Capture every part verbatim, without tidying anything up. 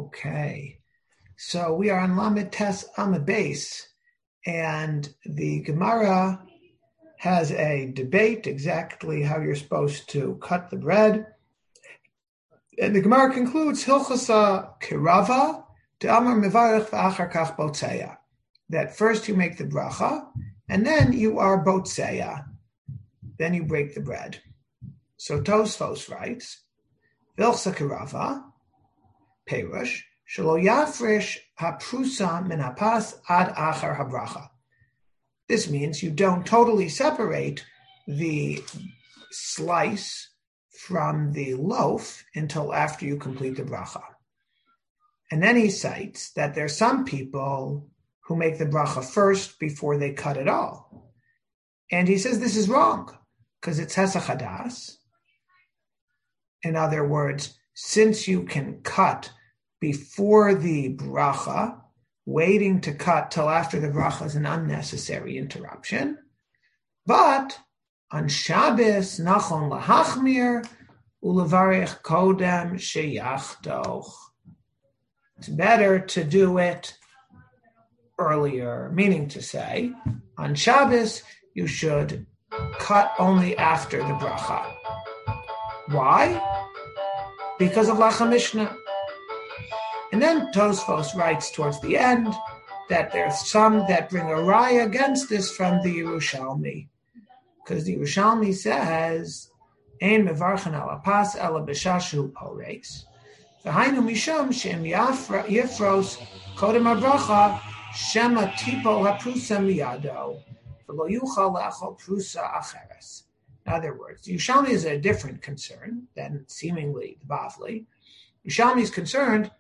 Okay, so we are on Lamed Tes Amud Beis, and the Gemara has a debate exactly how you're supposed to cut the bread. And the Gemara concludes, Hilchasa Kirava, De'amar Mevarech V'achar Kach Botzeya, that first you make the bracha, and then you are Botzeya, then you break the bread. So Tosfos writes, Hilchasa Kirava, Perush, Shelo Yafresh Haprusa Min Hapas Ad Achar Habracha. This means you don't totally separate the slice from the loaf until after you complete the bracha. And then he cites that there are some people who make the bracha first before they cut it all. And he says this is wrong because it's Hesach Hadas. In other words, since you can cut before the bracha, waiting to cut till after the bracha is an unnecessary interruption. But on Shabbos, nachon lahachmir ulevarich kodem sheyachdoch. It's better to do it earlier, meaning to say, on Shabbos, you should cut only after the bracha. Why? Because of Lacha Mishnah. And then Tosfos writes towards the end that there's some that bring a raya against this from the Yerushalmi. Because the Yerushalmi says, Ein mevarchen ala pas ela b'shashu pores. V'hainu mishum shem yifros kodem habracha shema tipo haprusa miyado v'lo yuchal le'achol prusa acheres. In other words, the Yerushalmi is a different concern than seemingly the Bavli. Yerushalmi is concerned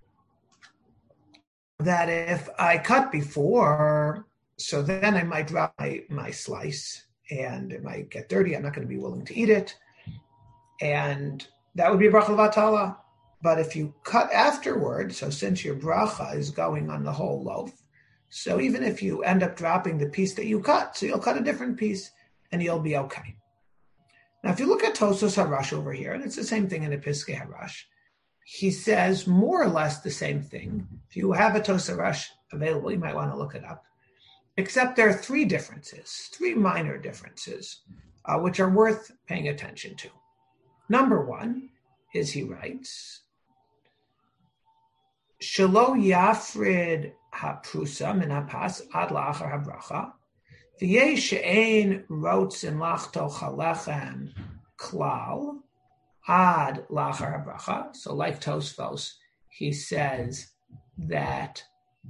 that if I cut before, so then I might drop my, my slice and it might get dirty. I'm not going to be willing to eat it. And that would be a bracha levatala. But if you cut afterward, so since your bracha is going on the whole loaf, so even if you end up dropping the piece that you cut, so you'll cut a different piece and you'll be okay. Now, if you look at Tosos Harash over here, and it's the same thing in the Piskei Harash, he says more or less the same thing. If you have a Tosos Harash available, you might want to look it up. Except there are three differences, three minor differences, uh, which are worth paying attention to. Number one is he writes, Shelo yafrid haprusa min hapas ad la'achar habracha, v'yeh she'ein rotzen lachto chalechem klal, ad lachar habracha. So like Tosfos, he says that,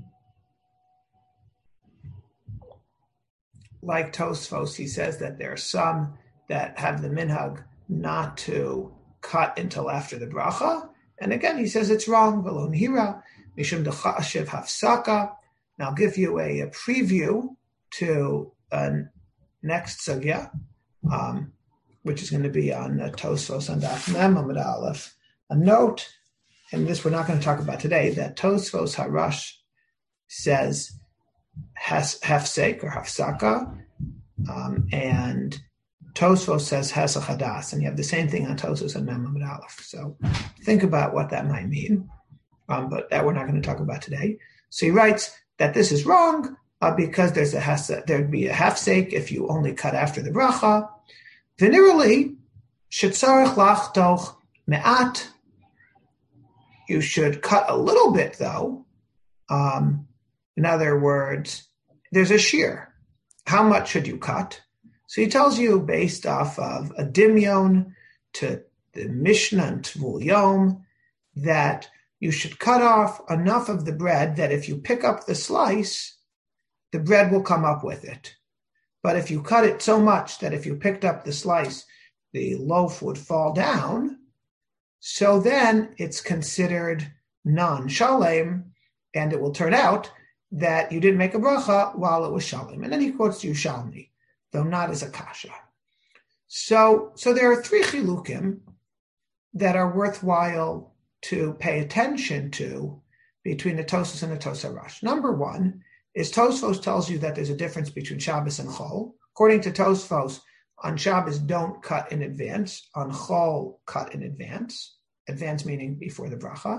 like Tosfos, he says that there are some that have the minhag not to cut until after the bracha. And again, he says it's wrong. V'lo nihira mishum d'chashiv hafsaka. Now I'll give you a, a preview to uh, next sugya. Um, which is going to be on uh, Tosfos on Daf Mem Amud Aleph. A note, and this we're not going to talk about today, that Tosfos Harash says has hefsek or hafsaka, um, and Tosfos says hesach hadas, and you have the same thing on Tosfos and Mem Amud Aleph. So think about what that might mean, um, but that we're not going to talk about today. So he writes that this is wrong uh, because there's a has there'd be a hefsek if you only cut after the bracha. Generally, shetzarich lachtoch me'at. You should cut a little bit, though. Um, in other words, there's a shear. How much should you cut? So he tells you based off of a dimyon to the Mishnah and Tvul Yom that you should cut off enough of the bread that if you pick up the slice, the bread will come up with it. But if you cut it so much that if you picked up the slice, the loaf would fall down, so then it's considered non-shalem, and it will turn out that you didn't make a bracha while it was shalem. And then he quotes Yerushalmi, though not as a kasha. So, so there are three chilukim that are worthwhile to pay attention to between the Tosfos and the Tosos Harash. Number one is Tosfos tells you that there's a difference between Shabbos and Chol. According to Tosfos, on Shabbos, don't cut in advance. On Chol, cut in advance. Advance meaning before the bracha.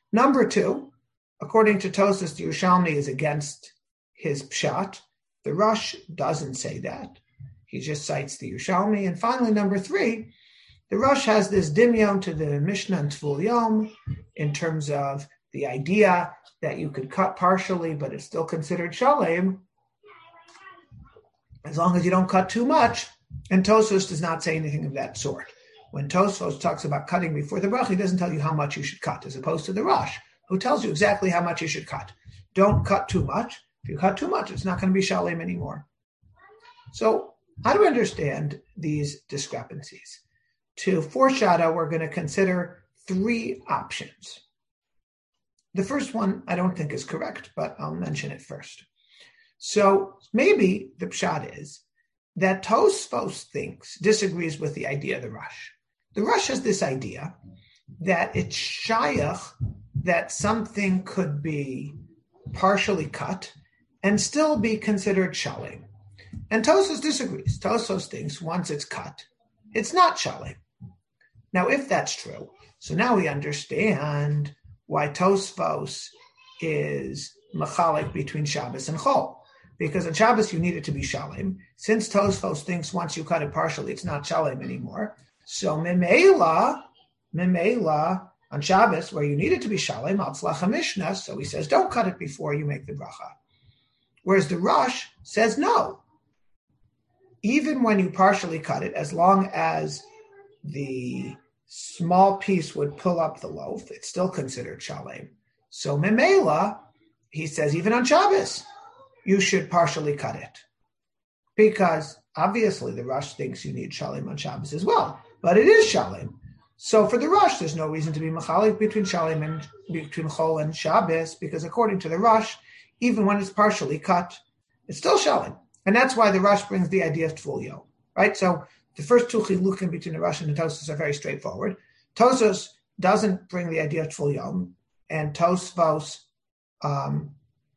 Number two, according to Tosfos, the Yerushalmi is against his pshat. The Rosh doesn't say that. He just cites the Yerushalmi. And finally, number three, the Rosh has this dimyon to the Mishnah and Tvul Yom in terms of the idea that you could cut partially, but it's still considered shalem, as long as you don't cut too much. And Tosfos does not say anything of that sort. When Tosfos talks about cutting before the bracha, he doesn't tell you how much you should cut, as opposed to the Rosh, who tells you exactly how much you should cut. Don't cut too much. If you cut too much, it's not going to be shalem anymore. So how do we understand these discrepancies? To foreshadow, we're going to consider three options. The first one I don't think is correct, but I'll mention it first. So maybe the pshat is that Tosfos thinks, disagrees with the idea of the Rosh. The Rosh has this idea that it's shayach that something could be partially cut and still be considered shalem. And Tosfos disagrees. Tosfos thinks once it's cut, it's not shalem. Now, if that's true, so now we understand why Tosfos is machalik between Shabbos and Chol. Because on Shabbos you need it to be shalem. Since Tosfos thinks once you cut it partially, it's not shalem anymore. So memela, memela on Shabbos, where you need it to be shalem, atzlach Mishnah, so he says don't cut it before you make the bracha. Whereas the Rosh says no. Even when you partially cut it, as long as the small piece would pull up the loaf, it's still considered shalem. So memela, he says, even on Shabbos, you should partially cut it. Because obviously the Rosh thinks you need shalem on Shabbos as well, but it is shalem. So for the Rosh, there's no reason to be machalik between shalem and between Chol and Shabbos, because according to the Rosh, even when it's partially cut, it's still shalem. And that's why the Rosh brings the idea of Tvul Yom, right? So the first two chilukim between the Rosh and the Tosfos are very straightforward. Tosfos doesn't bring the idea of Tvul Yom, and Tosfos, um,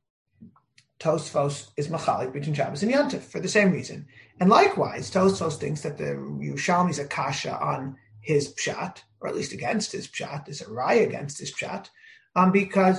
Tosfos is machalik between Shabbos and Yom Tov for the same reason. And likewise, Tosfos thinks that the Yerushalmi is a kasha on his pshat, or at least against his pshat. There's a raya against his pshat, um, because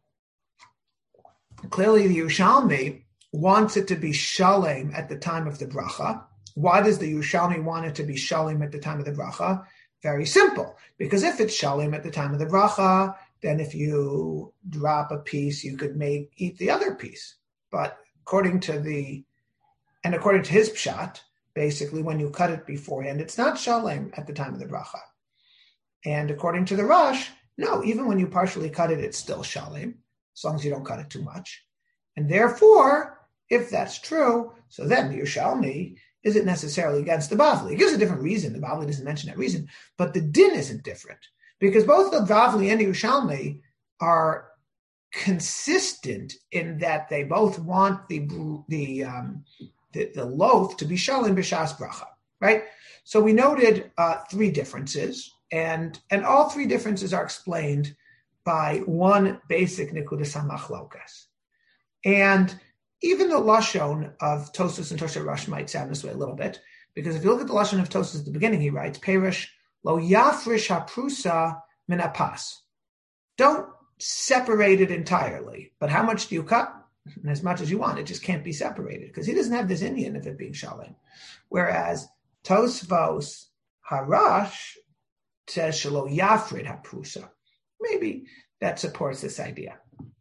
clearly the Yerushalmi wants it to be shalem at the time of the bracha. Why does the Yerushalmi want it to be shalem at the time of the bracha? Very simple. Because if it's shalem at the time of the bracha, then if you drop a piece, you could make eat the other piece. But according to the, and according to his pshat, basically when you cut it beforehand, it's not shalem at the time of the bracha. And according to the Rosh, no, even when you partially cut it, it's still shalem, as long as you don't cut it too much. And therefore, if that's true, so then the Yerushalmi isn't necessarily against the Bavli. It gives a different reason. The Bavli doesn't mention that reason, but the din isn't different, because both the Bavli and the Yerushalmi are consistent in that they both want the the um, the, the loaf to be shalem b'shas bracha, right? So we noted uh, three differences, and and all three differences are explained by one basic nekudas hamachlokas. And even the lashon of Tosfos and Tosfos Rosh might sound this way a little bit, because if you look at the lashon of Tosfos at the beginning, he writes, "Perish lo yafrish haprusa min hapas." Don't separate it entirely, but how much do you cut? And as much as you want. It just can't be separated, because he doesn't have this Indian of it being shalem. Whereas Tosfos Harash says shelo yafrid haprusa. Maybe that supports this idea.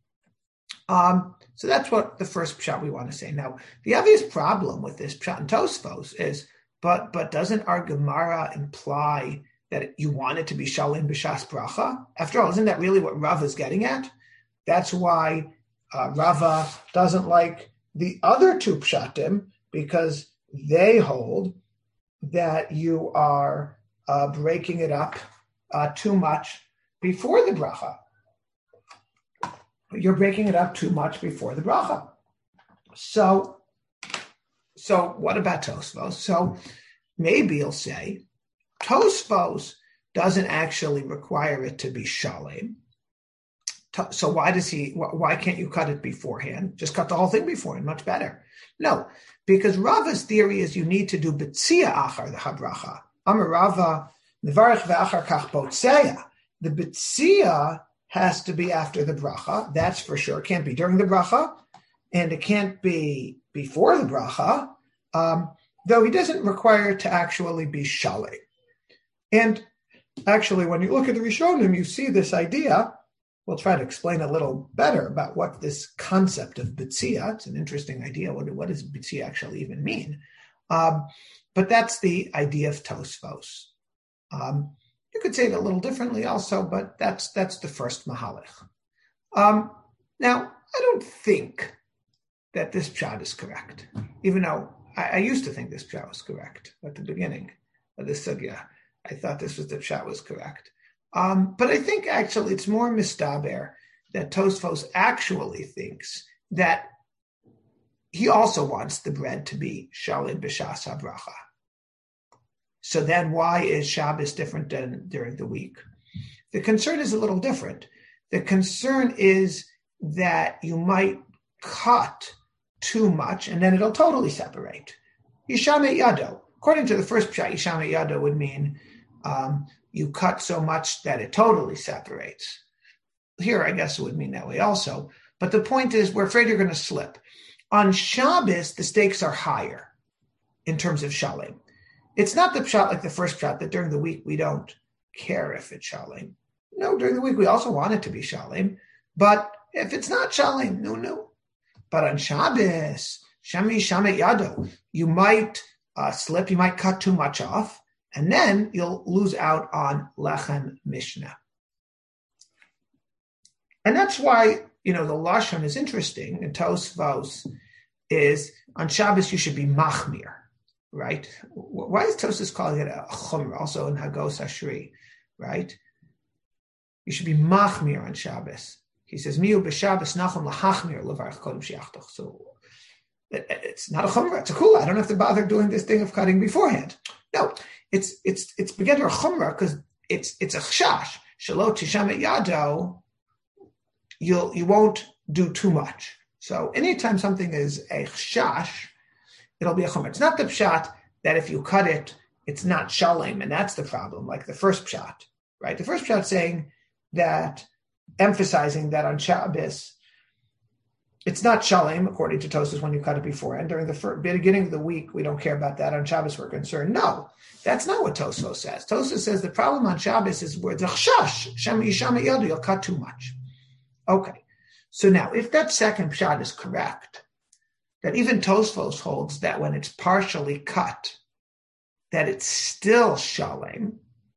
Um, so that's what the first pshat we want to say. Now, the obvious problem with this pshat and Tosfos is, but but doesn't our Gemara imply that you want it to be shalem b'shas bracha? After all, isn't that really what Rava is getting at? That's why uh, Rava doesn't like the other two pshatim, because they hold that you are uh, breaking it up uh, too much before the bracha. You're breaking it up too much before the bracha. So, so what about Tosfos? So maybe you'll say, Tosfos doesn't actually require it to be shalem. So why does he? Why can't you cut it beforehand? Just cut the whole thing beforehand, much better. No, because Rava's theory is you need to do betzia achar the habracha. Amar Rava nevarich ve'achar kach botzeya. The betzia has to be after the bracha. That's for sure. It can't be during the bracha, and it can't be before the bracha, um, though he doesn't require it to actually be shalei. And actually, when you look at the Rishonim, you see this idea. We'll try to explain a little better about what this concept of bitzia. It's an interesting idea. What, what does bitzia actually even mean? Um, but that's the idea of Tosfos. Um, you could say it a little differently also, but that's that's the first mahalech. Um, now, I don't think that this pshat is correct, even though I, I used to think this pshat was correct at the beginning of this sugya. I thought this was the pshat was correct. Um, but I think actually it's more mistaber that Tosfos actually thinks that he also wants the bread to be shalid b'shas habracha. So then why is Shabbos different than during the week? The concern is a little different. The concern is that you might cut too much and then it'll totally separate. Yishameh yado. According to the first pshat, Yishameh yado would mean um, you cut so much that it totally separates. Here, I guess it would mean that way also. But the point is, we're afraid you're going to slip. On Shabbos, the stakes are higher in terms of shalem. It's not the pshat like the first pshat that during the week we don't care if it's shalem. No, during the week we also want it to be shalem. But if it's not shalem, no, no. But on Shabbos, shami shamet yado, you might uh, slip, you might cut too much off, and then you'll lose out on lechem mishnah. And that's why, you know, the lashon is interesting. And Tosfos is on Shabbos you should be machmir. Right? Why is Tosfos calling it a chumrah? Also in Hagos Ashri, right? You should be machmir on Shabbos. He says, "Miu b'Shabbos nachum lahachmir levarach kodem shiachtoch." So it, it's not a chumrah; it's a kula. I don't have to bother doing this thing of cutting beforehand. No, it's it's it's begetter chumrah because it's it's a chash shelo tishamet yado. You'll you won't do too much. So anytime something is a chash, it'll be a chumrah. It's not the pshat that if you cut it, it's not shalem, and that's the problem, like the first pshat, right? The first pshat saying that, emphasizing that on Shabbos, it's not shalem, according to Tosfos, when you cut it before. And during the first, beginning of the week, we don't care about that. On Shabbos, we're concerned. No, that's not what Tosfos says. Tosfos says the problem on Shabbos is where the chash, shem yisham yadu, you'll cut too much. Okay, so now, if that second pshat is correct, that even Tosfos holds that when it's partially cut, that it's still shalem.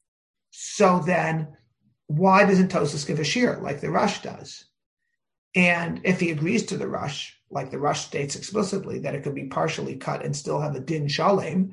So then, why doesn't Tosfos give a shear like the Rush does? And if he agrees to the Rush, like the Rush states explicitly, that it could be partially cut and still have a din shalem,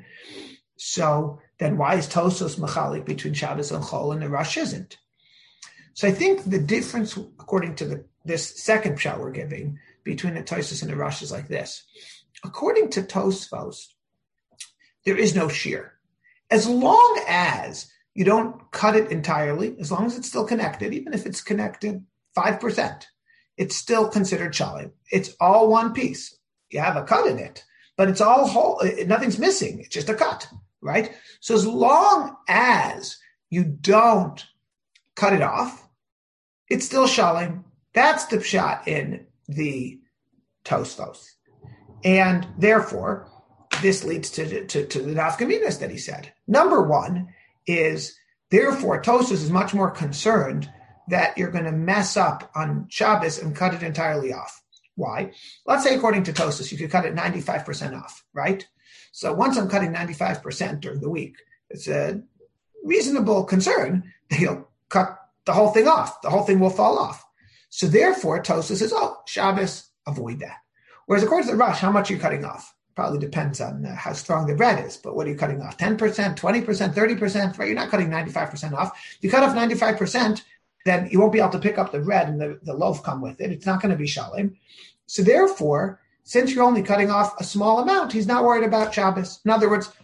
so then why is Tosfos machalik between Shabbos and Chol and the Rush isn't? So I think the difference, according to the, this second pshat we're giving, between the Tosfos and the Rush is like this. According to Tosfos, there is no shear. As long as you don't cut it entirely, as long as it's still connected, even if it's connected five percent, it's still considered shalem. It's all one piece. You have a cut in it, but it's all whole. Nothing's missing. It's just a cut, right? So as long as you don't cut it off, it's still shalem. That's the pshat in the Tosfos. And therefore, this leads to, to, to the nafkaminas that he said. Number one is, therefore, Tosfos is much more concerned that you're going to mess up on Shabbos and cut it entirely off. Why? Let's say, according to Tosfos, you could cut it ninety-five percent off, right? So once I'm cutting ninety-five percent during the week, it's a reasonable concern that you'll cut the whole thing off. The whole thing will fall off. So therefore, Tosfos says, oh, Shabbos, avoid that. Whereas according to the Rush, how much are you cutting off? Probably depends on uh, how strong the bread is. But what are you cutting off? ten percent, twenty percent, thirty percent? Right? You're not cutting ninety-five percent off. If you cut off ninety-five percent, then you won't be able to pick up the bread and the, the loaf come with it. It's not going to be shalem. So therefore, since you're only cutting off a small amount, he's not worried about Shabbos. In other words,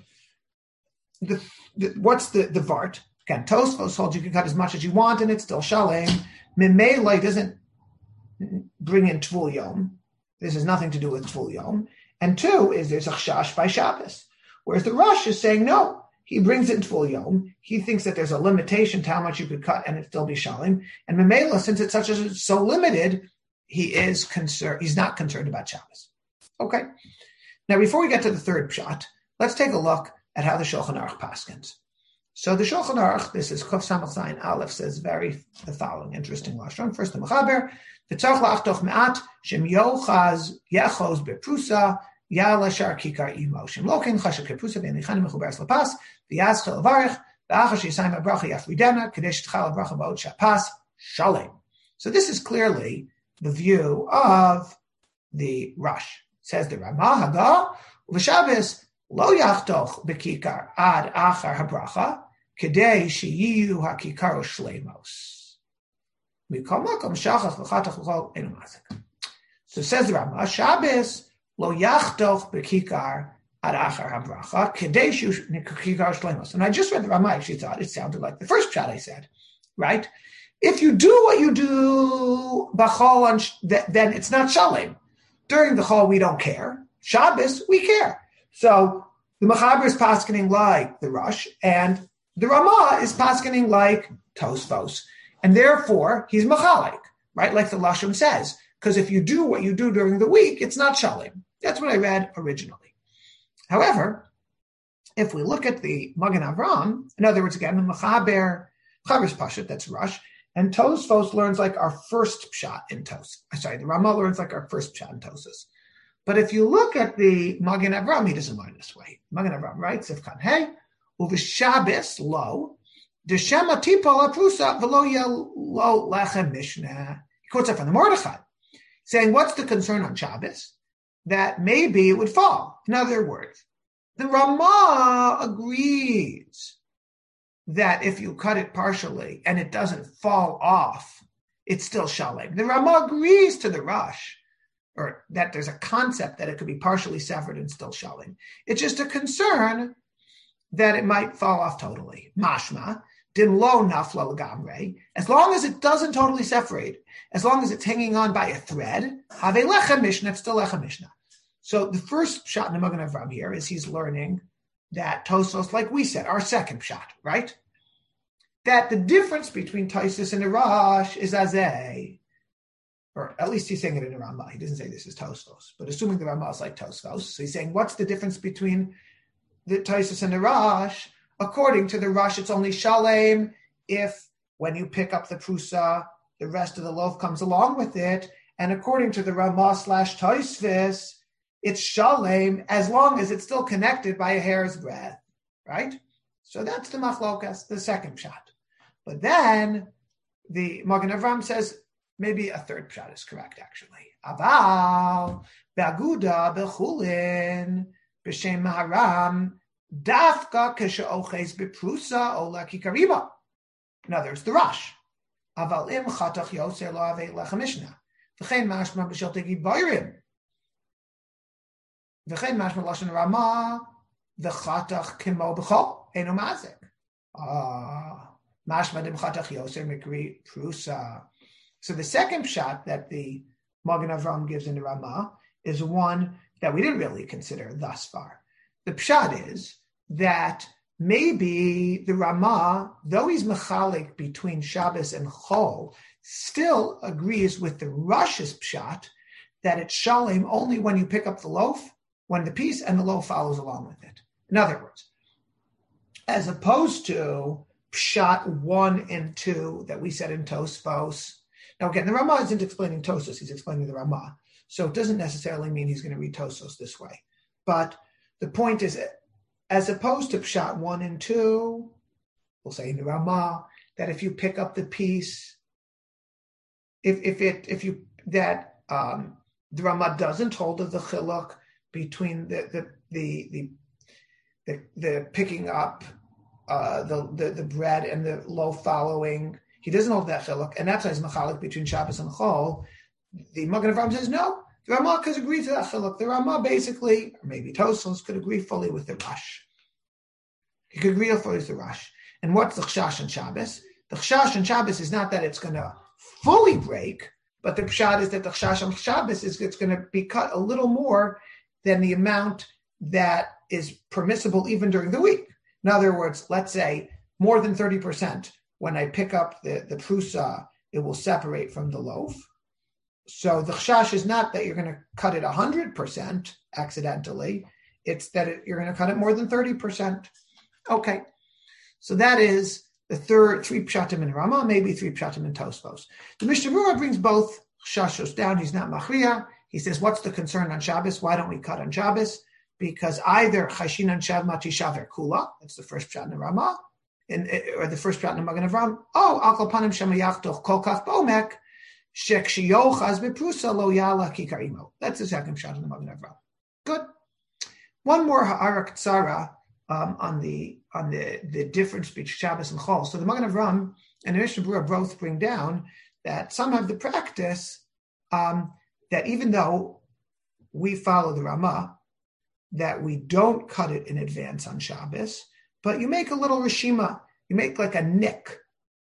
the, the, what's the, the vart? Again, Tosfos holds you can cut as much as you want and it's still shalem. Mimele doesn't bring in Tvul Yom. This has nothing to do with Tvul Yom. And two is there's a chash by Shabbos. Whereas the Rush is saying, no, he brings it in full yom. He thinks that there's a limitation to how much you could cut and it still be shalim. And Memela, since it's such a so limited, he is concerned. He's not concerned about Shabbos. Okay. Now, before we get to the third pshat, let's take a look at how the Shulchan Aruch paskins. So the Shulchan Aruch, this is Kuf Samach Zayin Aleph, says very the following interesting lashon. First, the Mechaber, v'tzarich la'achtoch me'at shem yochaz yechos beprusa yala shar kikar imo shem lokin chashak keprusa v'enichani mechuberes lapas v'yazchel avarich v'achar sheyisayim habracha yafridena kadesh tchal habracha ba'od shapas shalem. So this is clearly the view of the Rush. Says the Ramah Haga, v'Shabbos lo yachtoch bekikar ad achar habracha kedei sheyiyu hakikaro shleimos. Mikol makom shachach v'chatach v'chol enu mazik. So says the Ramah, Shabbos lo yachtoch bekikar ad achar habracha kedei sheyiyu hakikaro shleimos. And I just read the Ramah. Actually thought it sounded like the first chat I said, right? If you do what you do b'chol, then it's not shalem. During the chol, we don't care. Shabbos, we care. So the Mechaber is paskening like the Rush, and the Ramah is paskening like Tosfos. And therefore, he's machalik, right? Like the Lashon says. Because if you do what you do during the week, it's not shalem. That's what I read originally. However, if we look at the Magen Avram, in other words, again, the Mechaber, Mechaber's Pashut, that's Rush, and Tosfos learns like our first pshat in Tos. Sorry, the Ramah learns like our first pshat in Tosas. But if you look at the Magen Avram, he doesn't learn this way. Magen Avram writes, "If kan hey u'v'Shabbos lo d'shema tipol aprusa v'lo yel lo lechem mishnah." He quotes that from the Mordechai, saying, "What's the concern on Shabbos? That maybe it would fall." In other words, the Ramah agrees that if you cut it partially and it doesn't fall off, it's still shalem. The Ramah agrees to the Rush, or that there's a concept that it could be partially severed and still shalem. It's just a concern that it might fall off totally. Mashma, din lo nafla l'gamrei, as long as it doesn't totally separate, as long as it's hanging on by a thread, have a lechem mishnah, it's still lechem mishnah. So the first shot in the Magen Avram here is he's learning that Tosfos, like we said, our second shot, right? That the difference between Tosfos and the Rush is azeh, or at least he's saying it in the Ramah. He doesn't say this is Tosfos, but assuming the Ramah is like Tosfos, so he's saying what's the difference between the Tosfos and the Rush? According to the Rush, it's only shalem if when you pick up the prusa, the rest of the loaf comes along with it, and according to the Ramah slash Tosfos, it's shalem as long as it's still connected by a hair's breadth, right? So that's the machlokas, the second shot. But then the Magen Avram says maybe a third shot is correct, actually. Aval b'aguda b'chulin b'shem maharam dafka k'she'oches b'prusa ola kikarima. In other words, the Rush. Aval im chatach yoser lo avei lechem mishnah v'chein mashma b'shel tegid boirim. V'chein mashma lashon Ramah v'chatach kimo b'chol eno mazik. Ah, mashma dim chatach yoser mikri prusa. So the second shot that the Magen Avram gives in the Ramah is one that we didn't really consider thus far. The pshat is that maybe the Ramah, though he's mechalik between Shabbos and Chol, still agrees with the Rush's pshat that it's shalem only when you pick up the loaf, when the piece and the loaf follows along with it. In other words, as opposed to pshat one and two that we said in Tosfos. Now again, the Ramah isn't explaining Tosfos, he's explaining the Ramah. So it doesn't necessarily mean he's going to read Tosfos this way. But the point is, as opposed to pshat one and two, we'll say in the Ramah, that if you pick up the piece, if if it if you that um, the Ramah doesn't hold of the chiluk between the the the the the, the picking up uh, the, the the bread and the loaf following, he doesn't hold that chiluk, and that's why it's machalik between Shabbos and Chol. The Magen Avram says no. The Ramah could agree to that chiluk. The Ramah basically, or maybe Tosfos, could agree fully with the Rush. He could agree fully with the Rush. And what's the chashash and Shabbos? The chashash and Shabbos is not that it's going to fully break, but the pshat is that the chashash and Shabbos is it's going to be cut a little more than the amount that is permissible even during the week. In other words, let's say more than thirty percent. When I pick up the, the prusa, it will separate from the loaf. So the chashash is not that you're going to cut it one hundred percent accidentally. It's that it, you're going to cut it more than thirty percent. Okay. So that is the third, three pshatim in Rama, maybe three pshatim in Tosfos. The Mishnah Berurah brings both chashos down. He's not machriya. He says, what's the concern on Shabbos? Why don't we cut on Shabbos? Because either chashin and shav mati shaver kula, that's the first pshat in Rama, in, or the first pshat in Magen Avram. Oh, akol panim shemayach toch kol kach bomek, shekshiochaz beprusa lo yala kikarimo. That's the second pshat in the Magen Avram. Good. One more ha'ara ktsara um, on the on the, the difference between Shabbos and Chol. So the Magen Avram and the Mishnah Berurah both bring down that some have the practice um, that even though we follow the Ramah, that we don't cut it in advance on Shabbos, but you make a little rishima, you make like a nick.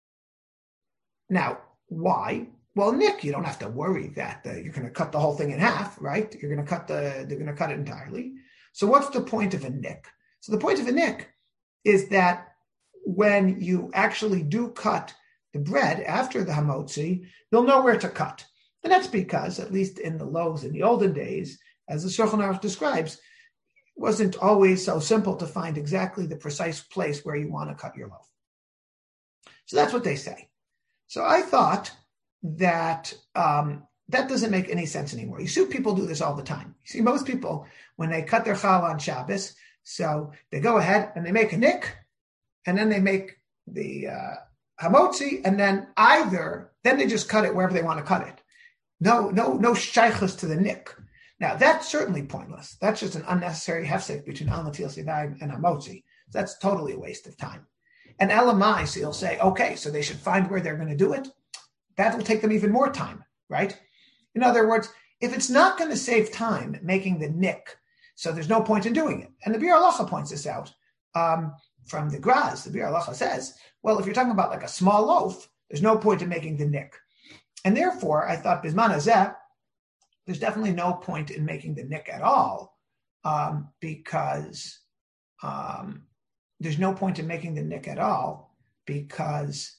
Now, why? Well, nick, you don't have to worry that uh, you're going to cut the whole thing in half, right? You're going to cut the, they're going to cut it entirely. So what's the point of a nick? So the point of a nick is that when you actually do cut the bread after the hamotzi, you'll know where to cut. And that's because, at least in the loaves in the olden days, as the Shulchan Aruch describes, it wasn't always so simple to find exactly the precise place where you want to cut your loaf. So that's what they say. So I thought that um, that doesn't make any sense anymore. You see people do this all the time. You see most people, when they cut their challah on Shabbos, so they go ahead and they make a nick, and then they make the uh, hamotzi, and then either, then they just cut it wherever they want to cut it. No, no, no shaychus to the nick. Now that's certainly pointless. That's just an unnecessary hefsek between al natil sidai and hamotzi. That's totally a waste of time. And elamai, so you'll say, okay, so they should find where they're going to do it. That will take them even more time, right? In other words, if it's not going to save time making the nick, so there's no point in doing it. And the Biur Halacha points this out um, from the Graz. The Biur Halacha says, well, if you're talking about like a small loaf, there's no point in making the nick. And therefore, I thought, Bisman Hazeh, there's definitely no point in making the nick at all, um, because um, there's no point in making the nick at all, because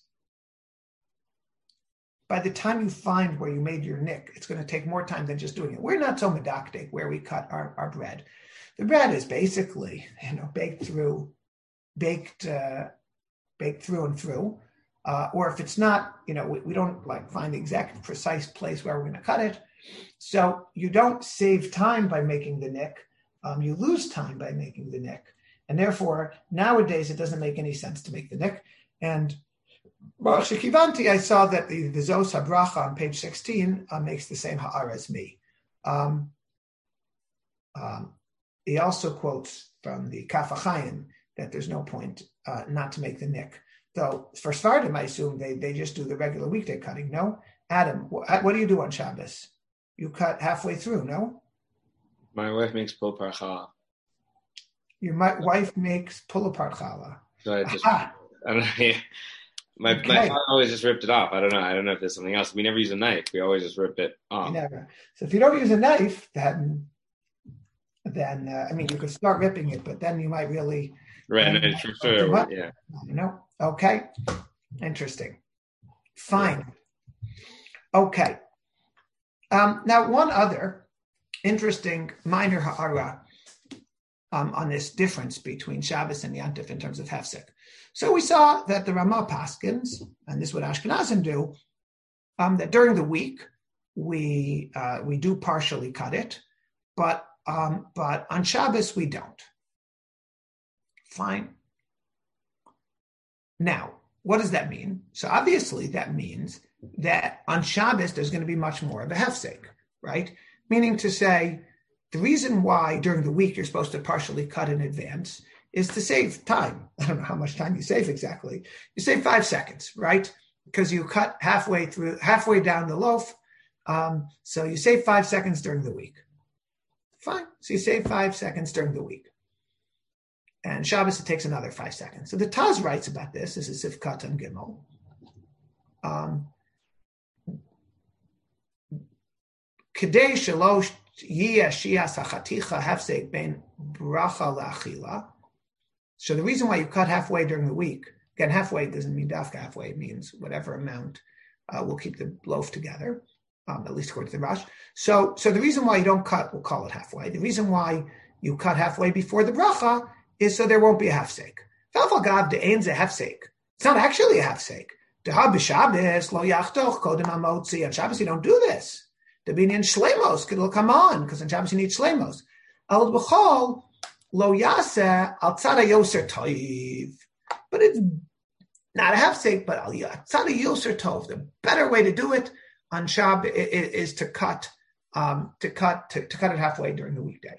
by the time you find where you made your nick, it's going to take more time than just doing it. We're not so medactic where we cut our, our bread. The bread is basically, you know, baked through, baked, uh, baked through and through. Uh, or if it's not, you know, we, we don't like find the exact precise place where we're going to cut it. So you don't save time by making the nick. Um, you lose time by making the nick. And therefore, nowadays, it doesn't make any sense to make the nick. And well, Shekivanti, I saw that the, the Zos HaBracha on page sixteen uh, makes the same ha'ara as me. Um, um, he also quotes from the Kaf HaChaim that there's no point uh, not to make the nick. Though for Sfardim, I assume they, they just do the regular weekday cutting, no? Adam, what, what do you do on Shabbos? You cut halfway through, no? My wife makes pull par challah. Your my, wife makes pull apart challah. So I just, I don't know, yeah. My okay. my father always just ripped it off. I don't know. I don't know if there's something else. We never use a knife. We always just rip it off. Never. So if you don't use a knife, then then uh, I mean you could start ripping it, but then you might really right. No, for sure. Yeah. You know. Okay. Interesting. Fine. Okay. Um, now one other interesting minor ha'ara um, on this difference between Shabbos and Yantif in terms of hefsek. So we saw that the Ramah paskins, and this is what Ashkenazim do, um, that during the week we uh, we do partially cut it, but um, but on Shabbos we don't. Fine. Now, what does that mean? So obviously that means that on Shabbos there's going to be much more of a hefsek, right? Meaning to say, the reason why during the week you're supposed to partially cut in advance is to save time. I don't know how much time you save exactly. You save five seconds, right? Because you cut halfway through, halfway down the loaf. Um, so you save five seconds during the week. Fine. So you save five seconds during the week. And Shabbos, it takes another five seconds. So the Taz writes about this. This is Sifkat and Gimel. Um, Kedei shalosh yiyah shias hachaticha hefsek ben bracha la'achila. So the reason why you cut halfway during the week, again, halfway doesn't mean dafka halfway, it means whatever amount uh, will keep the loaf together, um, at least according to the Rosh. So, so the reason why you don't cut, we'll call it halfway, the reason why you cut halfway before the bracha is so there won't be a hefsek. It's not actually a hefsek. On Shabbos you don't do this. The binyan shlemos, it'll come on, because on Shabbos you need shlemos. Al b'chol lo yaseh al tzad yoser toiv. But it's not a hefsek, but al tzad yoser tov. The better way to do it on Shabbos is to cut, um, to cut, to, to cut it halfway during the weekday.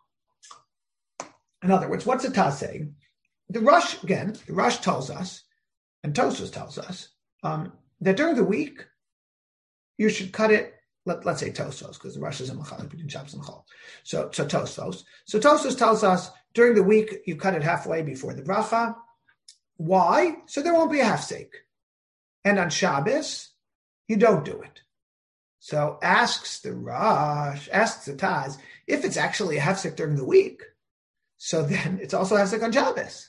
In other words, what's the Taz saying? The Rosh, again, the Rosh tells us, and Tosfos tells us, um, that during the week, you should cut it, let, let's say Tosfos, because the Rosh is a machalik between Shabbos and Chol. So, so Tosfos. So Tosfos tells us, during the week, you cut it halfway before the bracha. Why? So there won't be a hefsek. And on Shabbos, you don't do it. So asks the Rosh, asks the Taz, if it's actually a hefsek during the week, so then it's also hefsek on Shabbos.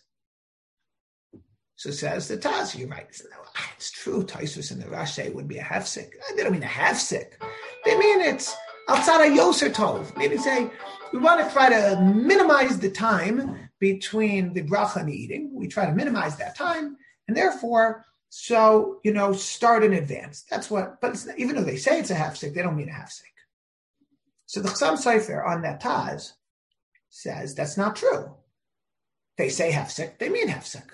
So says the Taz, you're right. It's, no, it's true. Tosfos and the Rosh say it would be a hefsek. They don't mean a hefsek. They mean it's outside of yoser tov. Maybe say we want to try to minimize the time between the bracha and the eating. We try to minimize that time, and therefore, so you know, start in advance. That's what. But it's, even though they say it's a hefsek, they don't mean a hefsek. So the Chassam Sofer on that Taz says that's not true. They say hefsek, they mean hefsek.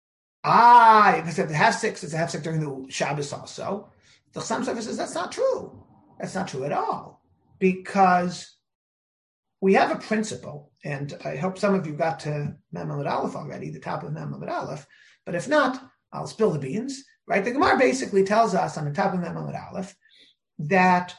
Ah, because if the hefsek is a hefsek during the Shabbos also, the Chassam Sofer says that's not true. That's not true at all, because we have a principle, and I hope some of you got to Mem Lamed Aleph already, the top of Mem Lamed Aleph, but if not, I'll spill the beans, right? The Gemara basically tells us on the top of Mem Lamed Aleph that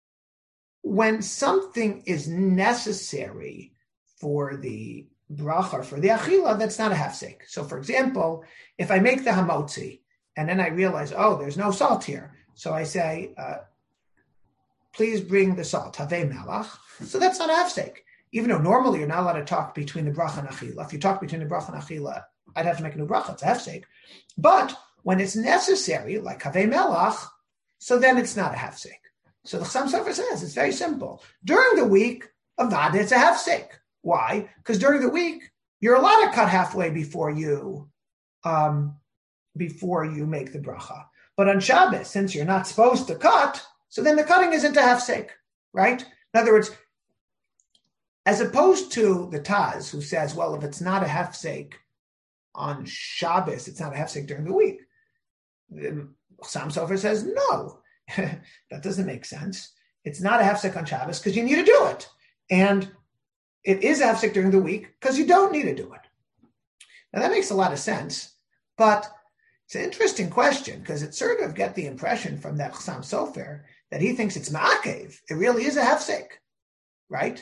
when something is necessary for the bracha, for the achila, that's not a hefsek. So for example, if I make the hamotzi, and then I realize, oh, there's no salt here, so I say, uh, please bring the salt, havei melach. So that's not a hefsek. Even though normally you're not allowed to talk between the bracha and achila. If you talk between the bracha and achila, I'd have to make a new bracha, it's a hefsek. But when it's necessary, like havei melach, so then it's not a hefsek. So the Chassam Sofer says, it's very simple. During the week, avada, it's a hefsek. Why? Because during the week, you're allowed to cut halfway before you, um, before you make the bracha. But on Shabbos, since you're not supposed to cut, so then the cutting isn't a hefsek, right? In other words, as opposed to the Taz, who says, well, if it's not a hefsek on Shabbos, it's not a hefsek during the week. The Chassam Sofer says, no, that doesn't make sense. It's not a hefsek on Shabbos because you need to do it. And it is a hefsek during the week because you don't need to do it. Now that makes a lot of sense, but it's an interesting question because it sort of get the impression from that Chassam Sofer that he thinks it's ma'akev. It really is a hefsek, right?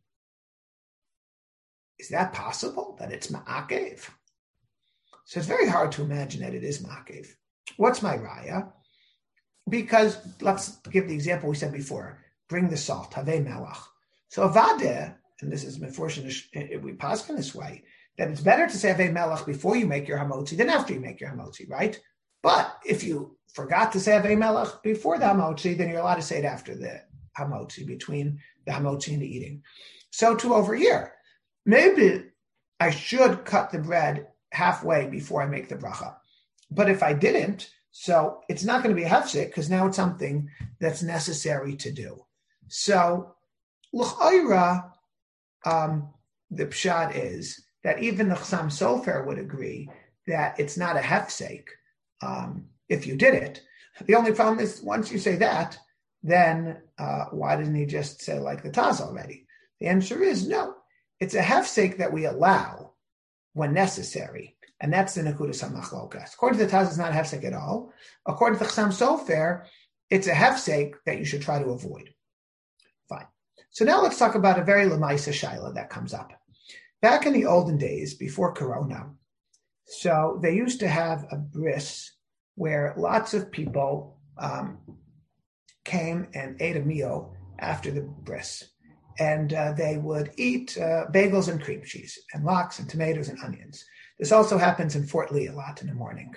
Is that possible, that it's ma'akev? So it's very hard to imagine that it is ma'akev. What's my raya? Because let's give the example we said before. Bring the salt, havei melach. So avadeh, and this is unfortunate, we pass in this way, that it's better to say havei melach before you make your hamotzi than after you make your hamotzi, right? But if you forgot to say havei melach before the hamotzi, then you're allowed to say it after the hamotzi, between the hamotzi and the eating. So to over here, maybe I should cut the bread halfway before I make the bracha. But if I didn't, so it's not going to be a hefsek because now it's something that's necessary to do. So l'chayra, um, the pshat is that even the Chassam Sofer would agree that it's not a hefsek um, if you did it. The only problem is once you say that, then uh, why didn't he just say like the Taz already? The answer is no. It's a hefsek that we allow when necessary. And that's the Nekudas HaMachlokas. According to the Taz, it's not a hefsek at all. According to the Chassam Sofer, it's a hefsek that you should try to avoid. Fine. So now let's talk about a very lemaisa shaila that comes up. Back in the olden days, before Corona, so they used to have a bris where lots of people um, came and ate a meal after the bris. And uh, they would eat uh, bagels and cream cheese and lox and tomatoes and onions. This also happens in Fort Lee a lot in the morning.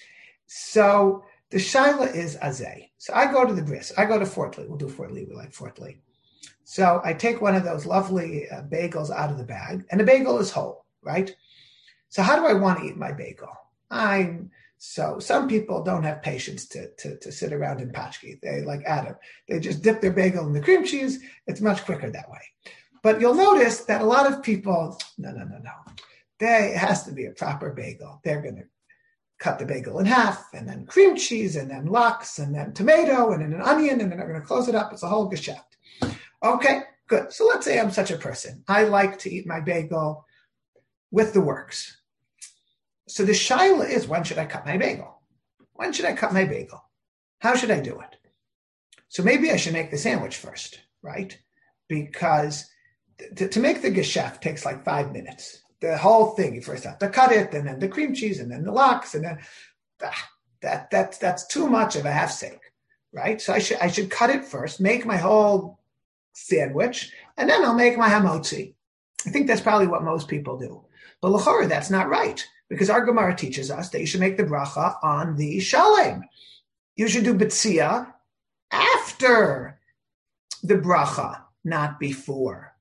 So the shaila is azay. So I go to the bris. I go to Fort Lee. We'll do Fort Lee. We like Fort Lee. So I take one of those lovely uh, bagels out of the bag, and the bagel is whole, right? So how do I want to eat my bagel? I'm so some people don't have patience to, to, to sit around in patchki. They like Adam. They just dip their bagel in the cream cheese. It's much quicker that way. But you'll notice that a lot of people, no, no, no, no. There has to be a proper bagel. They're going to cut the bagel in half, and then cream cheese, and then lox, and then tomato, and then an onion, and then they're going to close it up. It's a whole geschäft. Okay, good. So let's say I'm such a person. I like to eat my bagel with the works. So the shaila is, when should I cut my bagel? When should I cut my bagel? How should I do it? So maybe I should make the sandwich first, right? Because to, to make the geschäft takes like five minutes. The whole thing, you first have to cut it, and then the cream cheese, and then the lox, and then ah, that that's that's too much of a half steak, right? So I should I should cut it first, make my whole sandwich, and then I'll make my hamotzi. I think that's probably what most people do. But l'chora, that's not right, because our Gemara teaches us that you should make the bracha on the shalem. You should do betzia after the bracha, not before.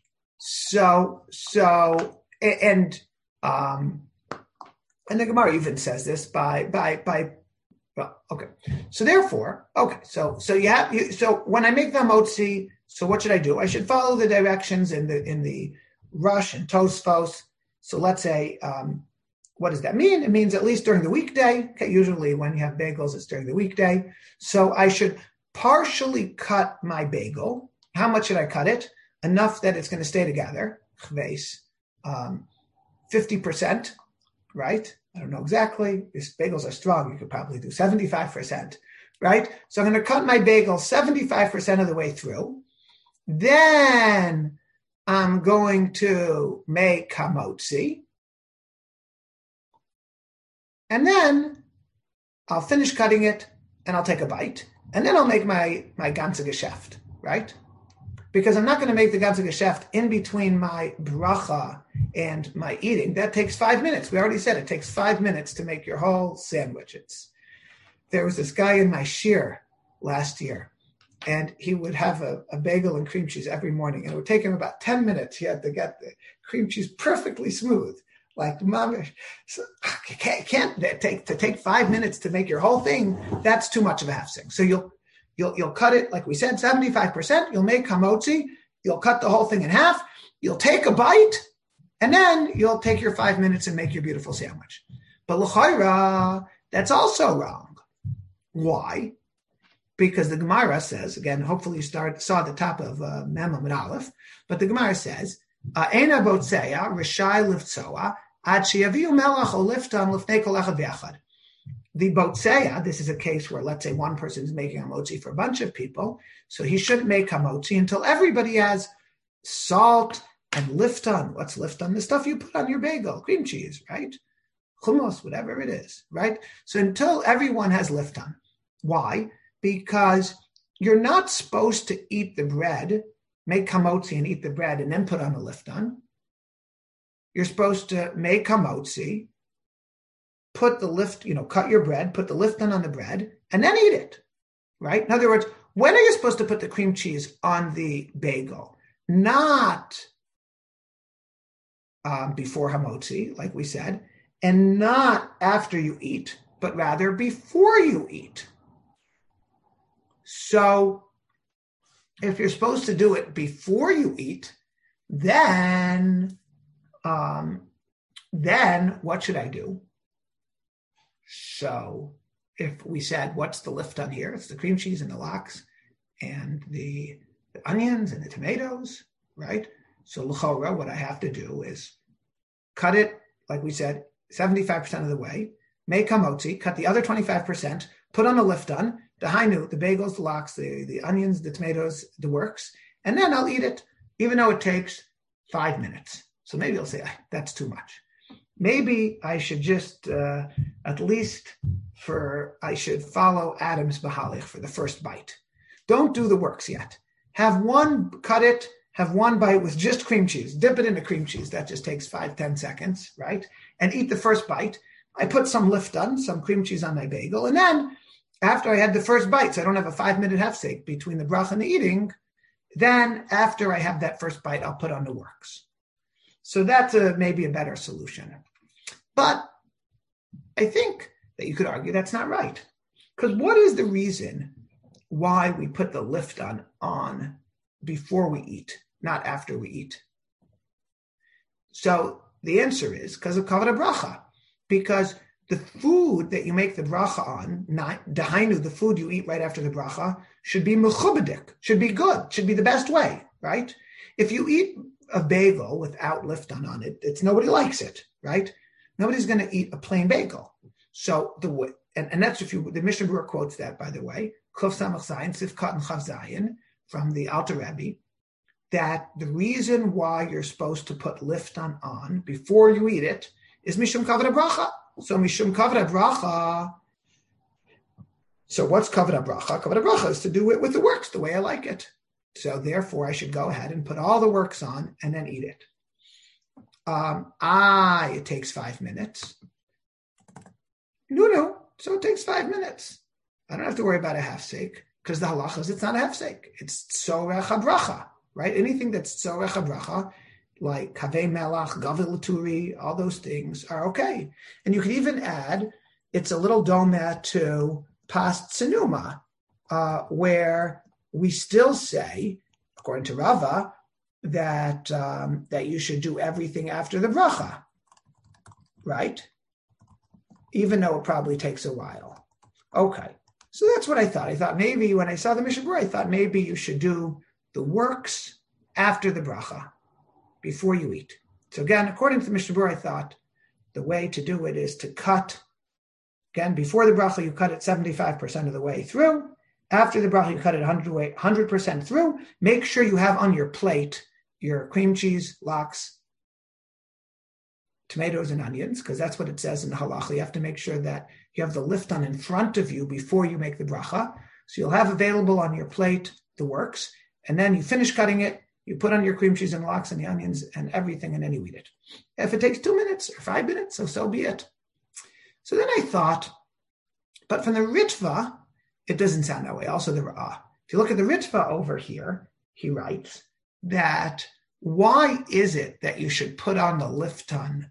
So, so, and um, and the Gemara even says this by by by. Well, okay. So therefore, okay. So so you have you, so when I make the hamotzi, so what should I do? I should follow the directions in the in the Rush and Tosfos. So let's say, um, what does that mean? It means at least during the weekday. Okay, usually when you have bagels, it's during the weekday. So I should partially cut my bagel. How much should I cut it? Enough that it's going to stay together. Um, fifty percent, right? I don't know exactly. These bagels are strong. You could probably do seventy-five percent, right? So I'm going to cut my bagel seventy-five percent of the way through. Then I'm going to make hamotzi. And then I'll finish cutting it, and I'll take a bite. And then I'll make my, my ganze geschäft, right? Because I'm not going to make the ganze geschäft in between my bracha and my eating. That takes five minutes. We already said it takes five minutes to make your whole sandwich. It's, there was this guy in my shir last year, and he would have a, a bagel and cream cheese every morning, and it would take him about ten minutes. He had to get the cream cheese perfectly smooth, like mamish. So can't, can't take to take five minutes to make your whole thing. That's too much of a half sing. So you'll you'll you'll cut it, like we said, seventy-five percent. You'll make hamotzi. You'll cut the whole thing in half. You'll take a bite, and then you'll take your five minutes and make your beautiful sandwich. But l'chayra, that's also wrong. Why? Because the Gemara says, again, hopefully you start, saw at the top of uh, Mem Amud Aleph, but the Gemara says, Eina botzeya rishai liftzoa ad sheyaviu melach o liftan lifnei kol echad v'echad. The botzeya, this is a case where, let's say, one person is making hamotzi for a bunch of people, so he shouldn't make hamotzi until everybody has salt and liftan. What's liftan? The stuff you put on your bagel, cream cheese, right? Hummus, whatever it is, right? So until everyone has liftan. Why? Because you're not supposed to eat the bread, make hamotzi and eat the bread and then put on a liftan. You're supposed to make hamotzi, put the lift, you know, cut your bread, put the liftan on the bread, and then eat it, right? In other words, when are you supposed to put the cream cheese on the bagel? Not um, before hamotzi, like we said, and not after you eat, but rather before you eat. So if you're supposed to do it before you eat, then, um, then what should I do? So if we said, what's the liftan here? It's the cream cheese and the lox and the, the onions and the tomatoes, right? So l'chora, what I have to do is cut it, like we said, seventy-five percent of the way, make hamotzi, cut the other twenty-five percent, put on a liftan, the hainu, the bagels, the lox, the, the onions, the tomatoes, the works, and then I'll eat it, even though it takes five minutes. So maybe I'll say, that's too much. Maybe I should just, uh, at least for, I should follow Adam's Bahalich for the first bite. Don't do the works yet. Have one, cut it, have one bite with just cream cheese. Dip it into cream cheese. That just takes five, ten seconds, right? and eat the first bite. I put some lifton, some cream cheese on my bagel, and then after I had the first bite, so I don't have a five-minute hefsek between the bracha and the eating, then after I have that first bite, I'll put on the works. So that's a, maybe a better solution. But I think that you could argue that's not right. Because what is the reason why we put the lifton on before we eat, not after we eat? So the answer is because of kavod bracha. Because the food that you make the bracha on, not dahainu, the food you eat right after the bracha, should be mechubadik, should be good, should be the best way, right? If you eat a bagel without lifton on it, it's nobody likes it, right? Nobody's going to eat a plain bagel. So the way, and, and that's if you, the Mishnah Berurah quotes that, by the way, Kuf Samach Zayin, Sifkat and Chav Zayin, from the Alter Rebbe, that the reason why you're supposed to put lifton on before you eat it is mishum kavod bracha. So mishum kavod bracha. So what's kavod bracha? Kavod bracha is to do it with the works the way I like it. So therefore, I should go ahead and put all the works on and then eat it. Um, ah, it takes five minutes. No, no. So it takes five minutes. I don't have to worry about a hefsek because the halacha is it's not a hefsek. It's tzorech habracha, right? Anything that's tzorech habracha, like kaveh melach, gavil turi, all those things are okay. And you could even add, it's a little domet to pas tzenuma, uh, where we still say, according to Rava, that um, that you should do everything after the bracha, right? Even though it probably takes a while. Okay, so that's what I thought. I thought maybe when I saw the Mishnah Berurah, I thought maybe you should do the works after the bracha, before you eat. So again, according to the Mishnah Berurah, I thought the way to do it is to cut, again, before the bracha, you cut it seventy-five percent of the way through. After the bracha, you cut it one hundred percent through. Make sure you have on your plate your cream cheese, lox, tomatoes, and onions, because that's what it says in the halacha. You have to make sure that you have the lifton in front of you before you make the bracha. So you'll have available on your plate the works, and then you finish cutting it, you put on your cream cheese and lox and the onions and everything, and then you eat it. If it takes two minutes or five minutes, so so be it. So then I thought, but from the Ritva, it doesn't sound that way. Also the Ra'ah. If you look at the Ritva over here, he writes that why is it that you should put on the lifton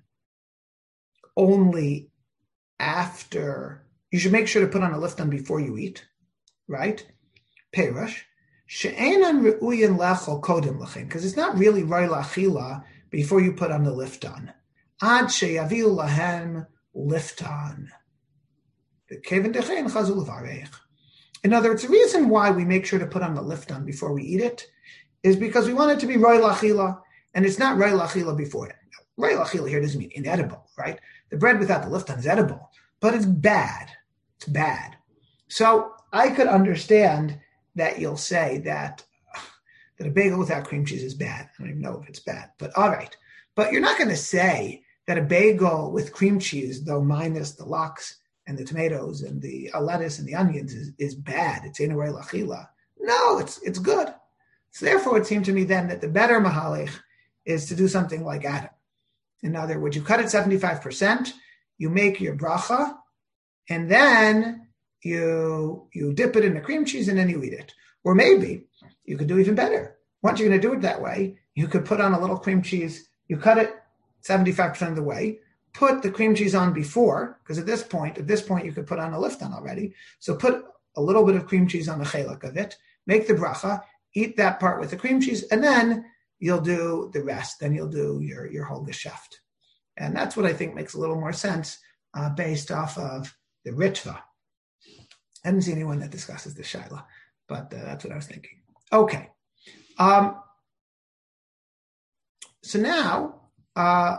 only after, you should make sure to put on a lifton before you eat, right? Perush. She'enan re'uyin lechol kodim lechem, because it's not really roi lachila before you put on the lifton. Ad sheyaviu lahem lifton. Keven dechein chazul varech. In other words, the reason why we make sure to put on the lifton before we eat it is because we want it to be roi lachila, and it's not roi lachila before it. Roi lachila here doesn't mean inedible, right? The bread without the lifton is edible, but it's bad. It's bad. So I could understand that you'll say that, that a bagel without cream cheese is bad. I don't even know if it's bad, but all right. But you're not going to say that a bagel with cream cheese, though minus the lox and the tomatoes and the lettuce and the onions, is, is bad. It's in a roi lachila. No, it's it's good. So therefore, it seemed to me then that the better mahalech is to do something like Adam. In other words, you cut it seventy-five percent, you make your bracha, and then you you dip it in the cream cheese and then you eat it. Or maybe you could do even better. Once you're going to do it that way, you could put on a little cream cheese, you cut it seventy-five percent of the way, put the cream cheese on before, because at this point, at this point you could put on a lifton already. So put a little bit of cream cheese on the chelak of it, make the bracha, eat that part with the cream cheese, and then you'll do the rest. Then you'll do your, your whole geschäft. And that's what I think makes a little more sense uh, based off of the Ritva. I haven't seen anyone that discusses the Shaila, but uh, that's what I was thinking. Okay. Um, so now, uh,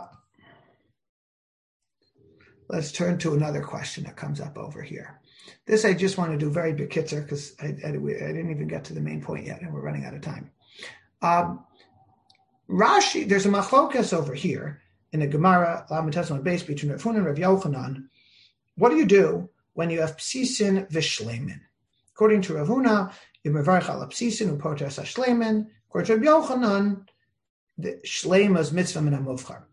let's turn to another question that comes up over here. This I just want to do very bekitzer because I, I, I didn't even get to the main point yet, and we're running out of time. Um, Rashi, there's a machlokas over here in the Gemara, Lamed Tes Amud Beis, between Rav Huna and Rav Yochanan. What do you do when you have psisin v'shleimin? According to Rav Huna, you mevarich al psisin u'potes hashleimin. According to Rav Yochanan, the shleima is mitzvah min hamuvchar.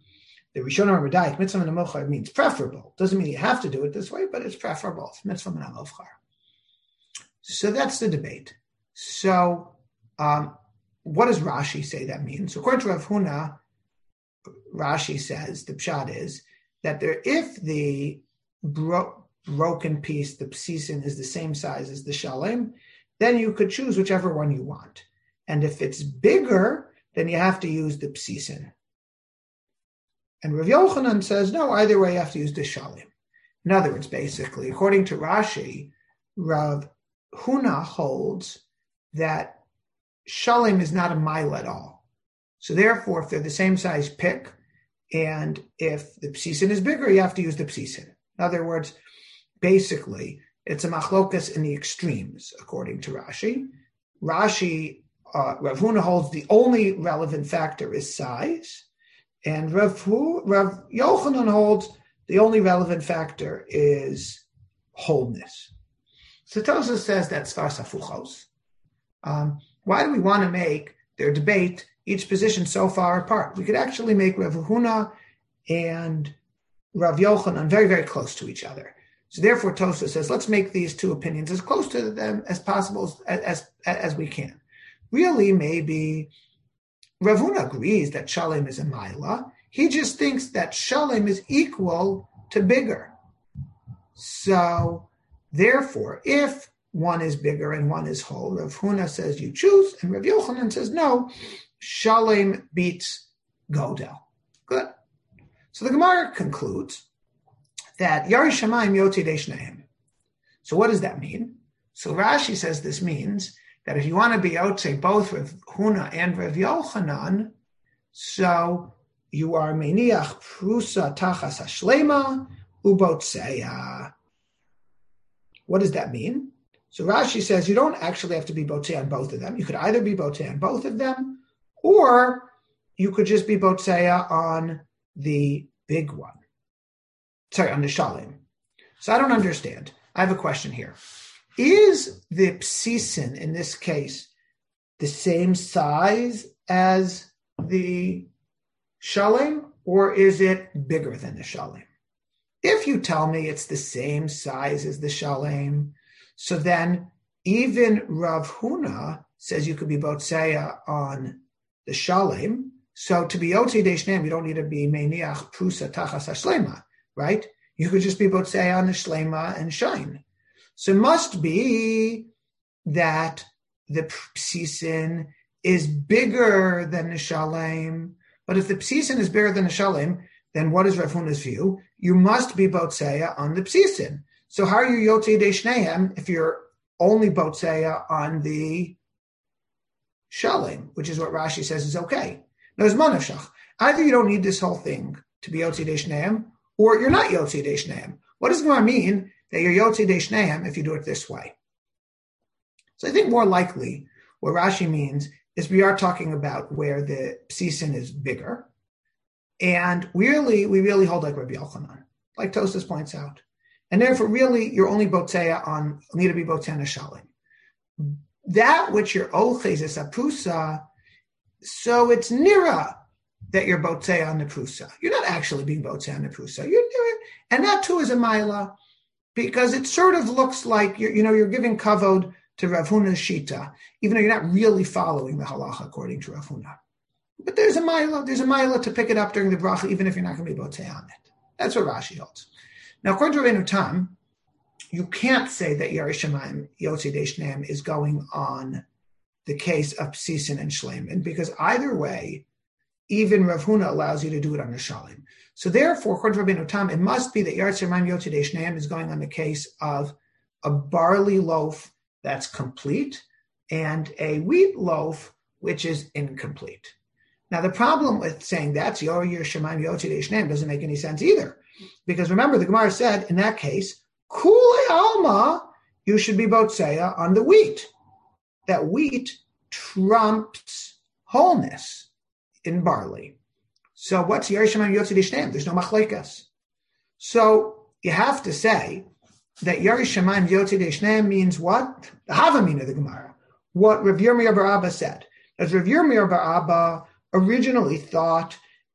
the Rishonim Radayik, mitzvah min hamochar means preferable. Doesn't mean you have to do it this way, but it's preferable. It's mitzvah min hamochar. So that's the debate. So um, what does Rashi say that means? So according to Rav Huna, Rashi says, the pshat is, that there, if the bro- broken piece, the psisin, is the same size as the shalem, then you could choose whichever one you want. And if it's bigger, then you have to use the psisin. And Rav Yochanan says, no, either way you have to use the shalem. In other words, basically, according to Rashi, Rav Huna holds that shalem is not a mile at all. So therefore, if they're the same size pick, and if the psisin is bigger, you have to use the psisin. In other words, basically, it's a machlokas in the extremes, according to Rashi. Rashi, uh, Rav Huna holds the only relevant factor is size, and Rav, Hu, Rav Yochanan holds the only relevant factor is wholeness. So Tosafos says that's Sfar Safuchos. Um, why do we want to make their debate each position so far apart? We could actually make Rav Huna and Rav Yochanan very, very close to each other. So therefore, Tosafos says, let's make these two opinions as close to them as possible as, as, as we can. Really, maybe Rav Huna agrees that Shalem is a Maila. He just thinks that Shalem is equal to bigger. So therefore, if one is bigger and one is whole, Rav Huna says you choose, and Rav Yochanan says no, Shalem beats Godel. Good. So the Gemara concludes that Yari Shamayim Yotzi Deishneim. So what does that mean? So Rashi says this means that if you want to be Yotzi both Rav Huna and Rav Yochanan, so you are Meniach Prusa Tachas Hashlema Ubotseya. What does that mean? So Rashi says you don't actually have to be Botzei on both of them. You could either be Botzei on both of them, or you could just be Botzei on the big one. Sorry, on the Shalem. So I don't understand. I have a question here. Is the psisin in this case the same size as the Shalem, or is it bigger than the Shalem? If you tell me it's the same size as the Shalem, so then even Rav Huna says you could be Botzeya on the Shalem. So to be Yotzi Deishneim, you don't need to be Meniach Prusa Tachas HaShlema, right? You could just be Botzeya on the Shlema and Shine. So it must be that the psisin is bigger than the Shalem. But if the psisin is bigger than the Shalem, then what is Rav Huna's view? You must be Botzeya on the psisin. So how are you Yotzi Deishneim if you're only Botzeya on the Shalem, which is what Rashi says is okay? Now, there's Manavshach. Either you don't need this whole thing to be Yotzi Deishneim, or you're not Yotzi Deishneim. What does it mean that you're Yotzi Deishneim if you do it this way? So I think more likely what Rashi means is we are talking about where the psisin is bigger, and we really, we really hold like Rabbi Yochanan, like Tosafos points out. And therefore, really, you're only Botzeya on, need to be Botzeya on a Shalem. That which you're Olchez is a Prusa, so it's Nira that you're Botzeya on the Prusa. You're not actually being Botzeya on the Prusa. You're doing, and that too is a Maila, because it sort of looks like, you're, you know, you're giving kavod to Rav Huna's Shita, even though you're not really following the halacha according to Rav Huna. But there's a Maila, there's a Maila to pick it up during the bracha, even if you're not going to be Botzeya on it. That's what Rashi holds. Now, according to Rabbeinu Tam, you can't say that Yari Shamayim Yotzi Deishneim is going on the case of Psisin and Shleiman, because either way, even Rav Huna allows you to do it on the Shalem. So therefore, according to Rabbeinu Tam, it must be that Yari Shamayim Yotzi Deishneim is going on the case of a barley loaf that's complete and a wheat loaf which is incomplete. Now, the problem with saying that's Yari Shamayim Yotzi Deishneim doesn't make any sense either. Because remember, the Gemara said, in that case, Kule Alma, you should be Botzeya on the wheat. That wheat trumps wholeness in barley. So what's Yari Shamayim Yotzi Deishneim? There's no machlekas. So you have to say that Yari Shamayim Yotzi Deishneim means what? The Havamina of the Gemara. What Rav Yirmiyah bar Abba said. As Rav Yirmiyah bar Abba originally thought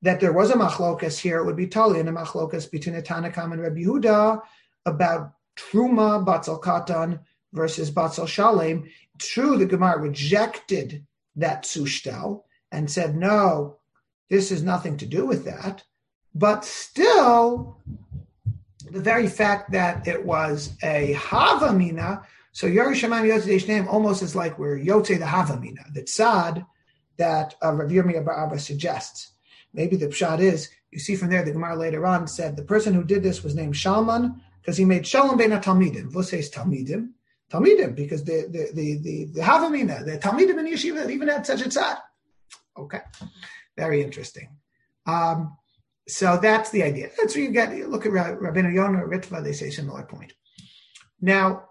that there was a machlokas here, it would be totally in a machlokas between a Tanakam and Rabbi Yehuda about Truma Batzal Katan versus Batzal Shalem. True, the Gemara rejected that sushtel and said, no, this has nothing to do with that. But still, the very fact that it was a Havamina, so Yerushalayim Yotzei Shneim almost is like we're Yotzei the Havamina, the tzad that uh, Rav Yirmiyah Bar Abba suggests. Maybe the pshat is, you see from there, the Gemara later on said the person who did this was named Shalman because he made Shalom Bein HaTalmidim. V'oseis Talmidim. Talmidim, because the the the the, the Havamina, the Talmidim in Yeshiva even had such a tzad. Okay. Very interesting. Um, so that's the idea. That's where you get, you look at Rabbeinu Yonah or Ritva, they say similar point. Now,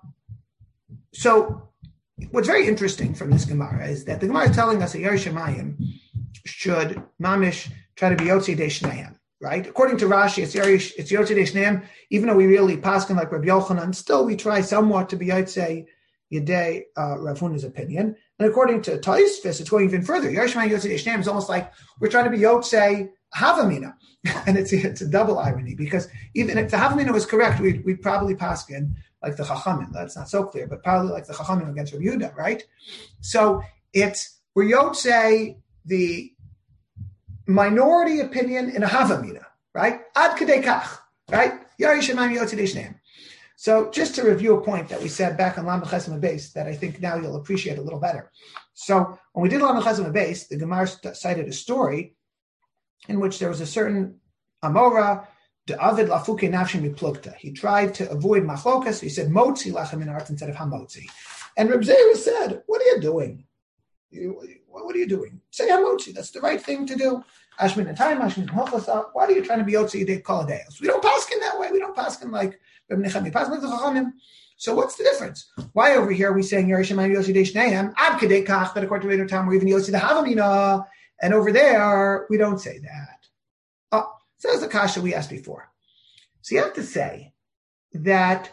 so what's very interesting from this Gemara is that the Gemara is telling us that Yerushalayim should mamish try to be Yotzei Dei Shneim, right? According to Rashi, it's Yerush, it's Yotzei Dei Shneim, even though we really paskin like Rabbi Yochanan, still we try somewhat to be Yotzei Yedei uh, Rav Huna's opinion. And according to Taisvis, it's going even further. Yerushalayim Yotzei Dei Shneim is almost like we're trying to be Yotzei Havamina. And it's, it's a double irony because even if the Havamina was correct, we'd, we'd probably paskin like the Chachamim. That's not so clear, but probably like the Chachamim against Rabbi Yehuda, right? So it's, we're Yotzei the minority opinion in a Havamina, right? Ad Kedei Kach, right? Yerushalayim Yotzei Dei Shneim. So just to review a point that we said back on Lamed Chesem Beis that I think now you'll appreciate a little better. So when we did Lamed Chesem Beis, the Gemara cited a story in which there was a certain Amora, de Avid Lafuke Nafshim Miplukta. He tried to avoid machlokas. He said Motzi Lachem in Art instead of Hamotzi. And Reb Zera said, what are you doing? You, what are you doing? Say Hamotzi. That's the right thing to do. Ashmin and time, Ashmin and Hochasa. Why are you trying to be Yotzi Yedei Kol Hadeos? We don't paskin that way. We don't paskin like Reb Nechemi. Paskin like the Chachamim. So what's the difference? Why over here are we saying Yerushalayim Yotzei Dei Shneim Ad Kedei Kach, but according to later time we're even Yotzei the Havamina, and over there we don't say that. Oh, so that's the kasha we asked before. So you have to say that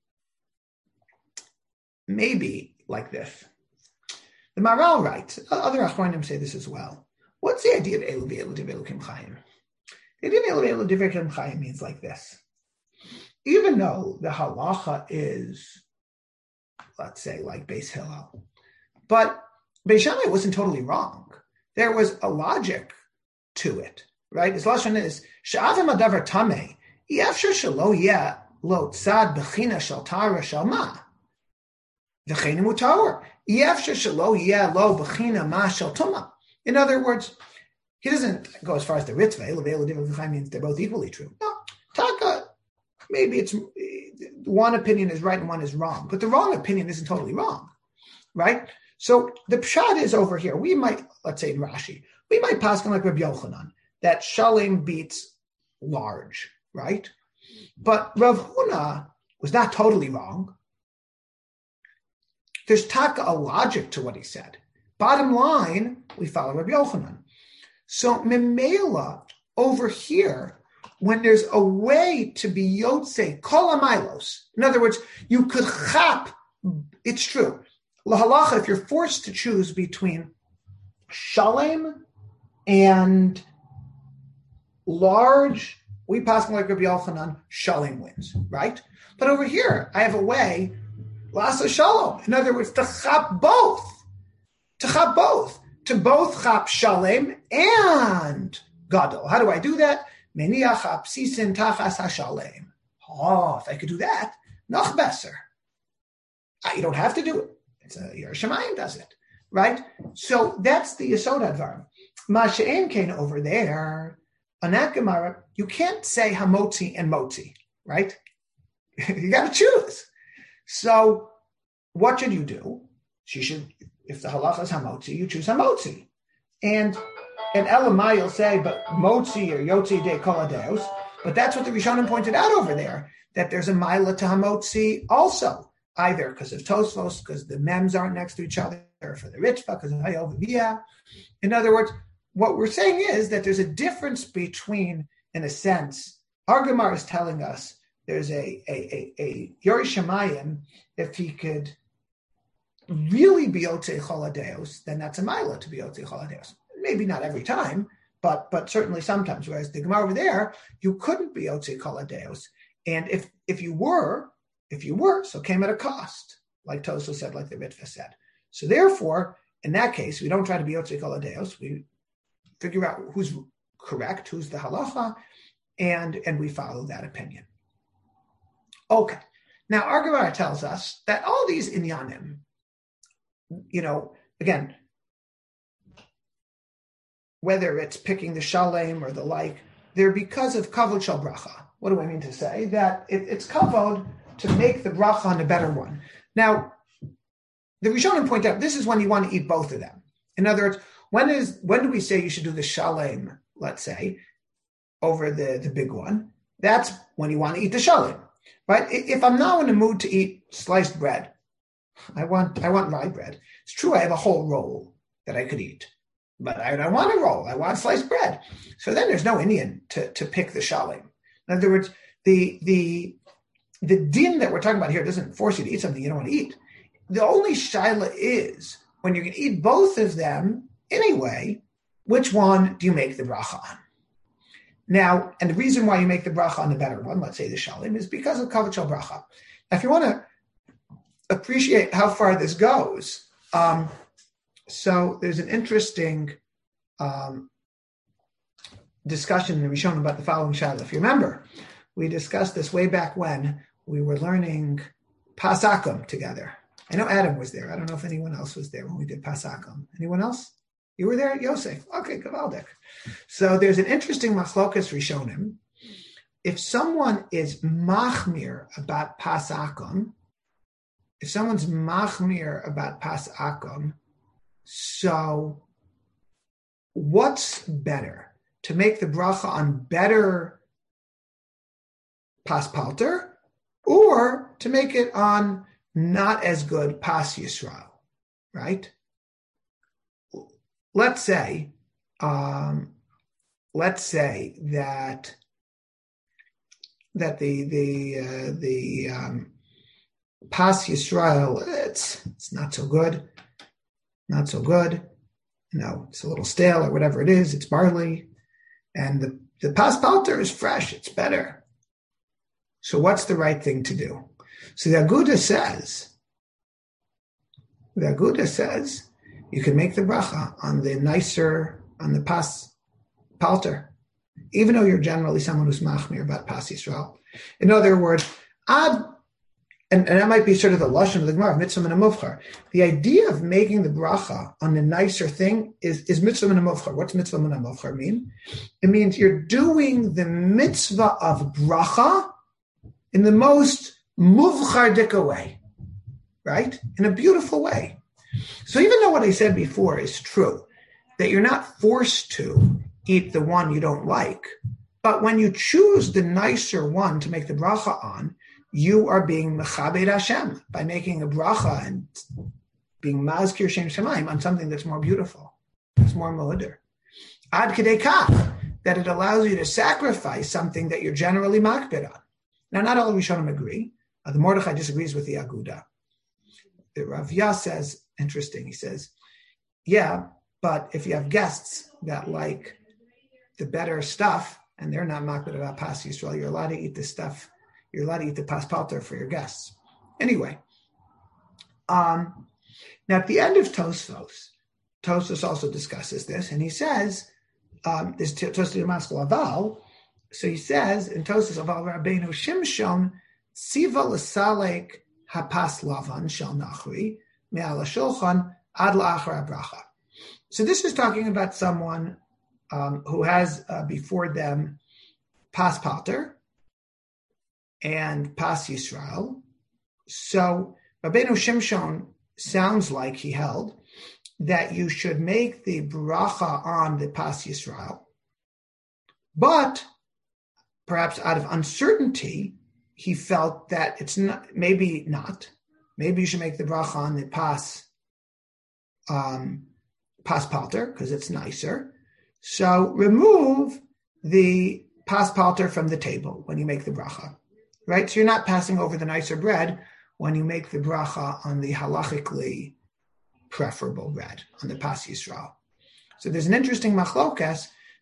maybe like this. The Maharal writes, other Achronim say this as well. What's the idea of Elu V'Elu Divrei Elokim Chaim? The idea of Elu V'Elu Divrei Elokim Chaim means like this. Even though the halacha is, let's say, like Beis Hillel, but Beis Shammai wasn't totally wrong. There was a logic to it, right? His lashon is she'avim adavar tamei yafshar shelo yeh lo tzad bechina shel tara shel ma v'chein mutar yafshar shelo yeh lo bechina ma shel tuma. In other words, he doesn't go as far as the Ritva. Elu V'Elu Divrei Elokim Chaim means they're both equally true. No, taka. Maybe it's one opinion is right and one is wrong, but the wrong opinion isn't totally wrong, right? So the pshat is over here. We might, let's say in Rashi, we might pass on like Rabbi Yochanan, that Shalem beats large, right? But Rav Huna was not totally wrong. There's taka a logic to what he said. Bottom line, we follow Rabbi Yochanan. So Memela over here, when there's a way to be Yotzei Kol HaMilos, in other words, you could chap, it's true. Lahalacha, if you're forced to choose between Shalem and large, we pass like Rabbi Yochanan, Shalem wins, right? But over here, I have a way, Lasa Shalom. In other words, to chap both. To chap both. To both chap Shalem and Gadol. How do I do that? Meniach ha'psisin tachas ha'shalem. Oh, if I could do that, noch besser. You don't have to do it. It's a Yerushalayim does it, right? So that's the Yesod Advarim. Masha'en came over there, on that Gemara, you can't say Hamotzi and Motzi, right? You got to choose. So what should you do? She should, if the halacha is Hamotzi, you choose Hamotzi. And And Elamai will say, but Motzi or Yotzi de Kol Hadeos, but that's what the Rishonim pointed out over there, that there's a Maila to Hamotzi also, either because of Tosfos, because the Mems aren't next to each other, or for the Ritva, because of Hayovaviyah. In other words, what we're saying is that there's a difference between, in a sense, our Gemara is telling us there's a, a, a, a Yerushalayim, if he could really be Yotzei Kol Hadeos, then that's a Maila to be Yotzei Kol Hadeos. Maybe not every time, but but certainly sometimes. Whereas the Gemara over there, you couldn't be Yotze Kol Hadeos. And if if you were, if you were, so it came at a cost, like Toso said, like the Ritva said. So therefore, in that case, we don't try to be Yotze Kol Hadeos. We figure out who's correct, who's the halacha, and, and we follow that opinion. Okay. Now, our Gemara tells us that all these inyanim, you know, again, whether it's picking the shalem or the like, they're because of kavod shel bracha. What do I mean to say? That it, it's kavod to make the bracha on a better one. Now, the Rishonim point out, this is when you want to eat both of them. In other words, when is when do we say you should do the shalem, let's say, over the, the big one? That's when you want to eat the shalem. Right? If I'm now in the mood to eat sliced bread, I want I want rye bread. It's true I have a whole roll that I could eat, but I don't want a roll. I want sliced bread. So then there's no Indian to, to pick the shalem. In other words, the the the din that we're talking about here doesn't force you to eat something you don't want to eat. The only shaila is when you can eat both of them anyway, which one do you make the bracha on? Now, and the reason why you make the bracha on the better one, let's say the shalem, is because of kavod shel bracha. Now, if you want to appreciate how far this goes, um, so there's an interesting um, discussion in the Rishonim about the following shaila. If you remember, we discussed this way back when we were learning Pasakum together. I know Adam was there. I don't know if anyone else was there when we did Pasakum. Anyone else? You were there, Yosef? Okay, Gavaldik. So there's an interesting machlokas Rishonim. If someone is machmir about Pasakum, if someone's machmir about Pasakum, so what's better? To make the bracha on better Paspalter, or to make it on not as good Pas Yisrael, right? Let's say, um, let's say that that the the uh, the um, Pas Yisrael, it's it's not so good, not so good. You know, it's a little stale or whatever it is. It's barley, and the the Pas Palter is fresh. It's better. So what's the right thing to do? So the Aguda says, the Aguda says, you can make the bracha on the nicer, on the Pas Palter, even though you're generally someone who's machmir about Pas Yisrael. In other words, ad, and, and that might be sort of the lashon of the Gemara, mitzvah and a muvchar. The idea of making the bracha on the nicer thing is, is mitzvah and a muvchar. What's mitzvah and a muvchar mean? It means you're doing the mitzvah of bracha in the most muvchar-dika way, right? In a beautiful way. So even though what I said before is true, that you're not forced to eat the one you don't like, but when you choose the nicer one to make the bracha on, you are being mechabed Hashem by making a bracha and being mazkir shem shemaim on something that's more beautiful, it's more moeder. Ad kedei kach, that it allows you to sacrifice something that you're generally makbid on. Now, not all Rishonim agree. Uh, the Mordechai disagrees with the Aguda. The Rav Yas says, interesting, he says, yeah, but if you have guests that like the better stuff, and they're not makbid about Pas Yisrael, you're allowed to eat the stuff, you're allowed to eat the Pas Palter for your guests. Anyway, um, now at the end of Tosfos, Tosfos also discusses this, and he says, um, this Tosfos Maskal Aval, so he says in Tosfos Aval Rabbeinu Shimshon Tziva L'Salek Hapas Lavan Shel Nachri Me'al HaShulchan Ad La'achar HaBracha. So this is talking about someone um, who has uh, before them Pas Palter and Pas Yisrael. So Rabbeinu Shimshon sounds like he held that you should make the bracha on the Pas Yisrael, but perhaps out of uncertainty, he felt that it's not, maybe not. Maybe you should make the bracha on the Pas, um, Pas Palter, because it's nicer. So remove the Pas Palter from the table when you make the bracha, right? So you're not passing over the nicer bread when you make the bracha on the halachically preferable bread, on the Pas Yisrael. So there's an interesting machlokas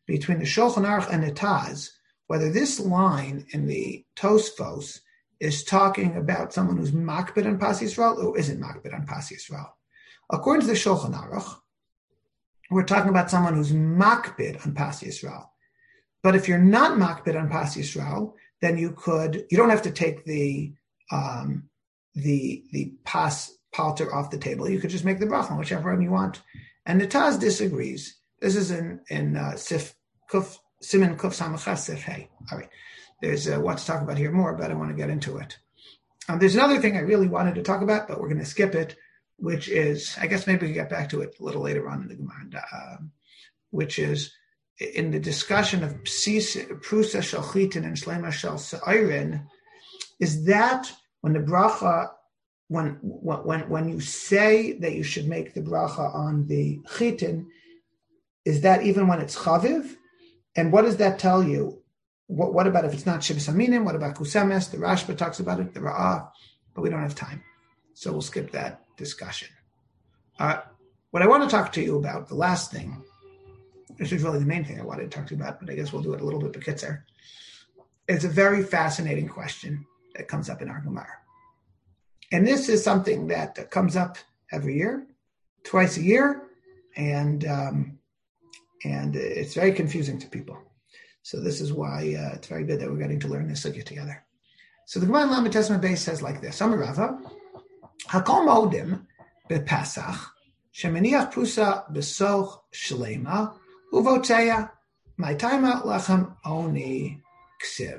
between the Shulchan Aruch and the Taz, whether this line in the Tosfos is talking about someone who's makbid on Pas Yisrael or isn't makbid on Pas Yisrael. According to the Shulchan Aruch, we're talking about someone who's makbid on Pas Yisrael. But if you're not makbid on Pas Yisrael, then you could, you don't have to take the um, the the pas palter off the table. You could just make the bracha, whichever one you want. And the Taz disagrees. This is in in uh, Sif Kuf Siman Kuf Samachas Sif Hey. All right, there's uh, what to talk about here more, but I want to get into it. Um, there's another thing I really wanted to talk about, but we're going to skip it, which is, I guess maybe we can get back to it a little later on in the Gemara, uh, which is in the discussion of Prusa Shel Chitin and Shlema Shel Se'irin, is that when the bracha, when when when you say that you should make the bracha on the Chitin, is that even when it's Chaviv? And what does that tell you? What, what about if it's not Shivas Aminim? What about Kusemes? The Rashba talks about it, the Ra'ah, but we don't have time. So we'll skip that discussion. Uh, what I want to talk to you about, the last thing, this is really the main thing I wanted to talk to you about, but I guess we'll do it a little bit bekitzer. It's a very fascinating question that comes up in our Gemara. And this is something that comes up every year, twice a year, and um, and it's very confusing to people. So this is why uh, it's very good that we're getting to learn this sugya together. So the Gemara in Lamed Tes Beis says like this: Amar Rava, Hakol Modim bePasach shemeniach prusa besoch shlema uvoteya ma'itayma lachem oni ksiv.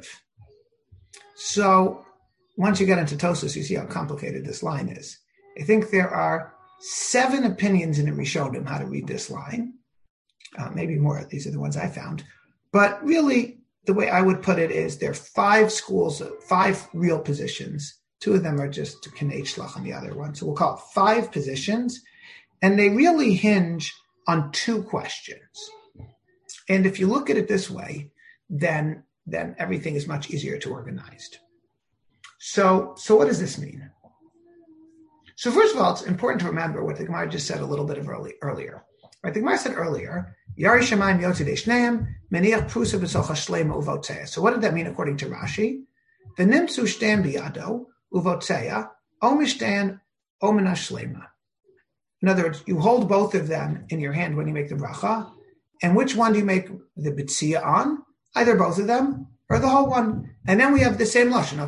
So once you get into Tosas, you see how complicated this line is. I think there are seven opinions in the Rishonim how to read this line. Uh, maybe more. These are the ones I found. But really, the way I would put it is there are five schools, five real positions. Two of them are just Kinei Shlach and the other one. So we'll call it five positions. And they really hinge on two questions. And if you look at it this way, then, then everything is much easier to organize. So, so what does this mean? So first of all, it's important to remember what the Gemara just said a little bit of early, earlier. Right? The Gemara said earlier, Yari Shemayim Yotzei Shneim, Meniach Prusa B'socha Shlema Uvotzea. So what did that mean according to Rashi? V'nimtzu shtem biyado uvotzea o mishtan o mina shlema. In other words, you hold both of them in your hand when you make the bracha. And which one do you make the bitzia on? Either both of them or the whole one. And then we have the same lashon.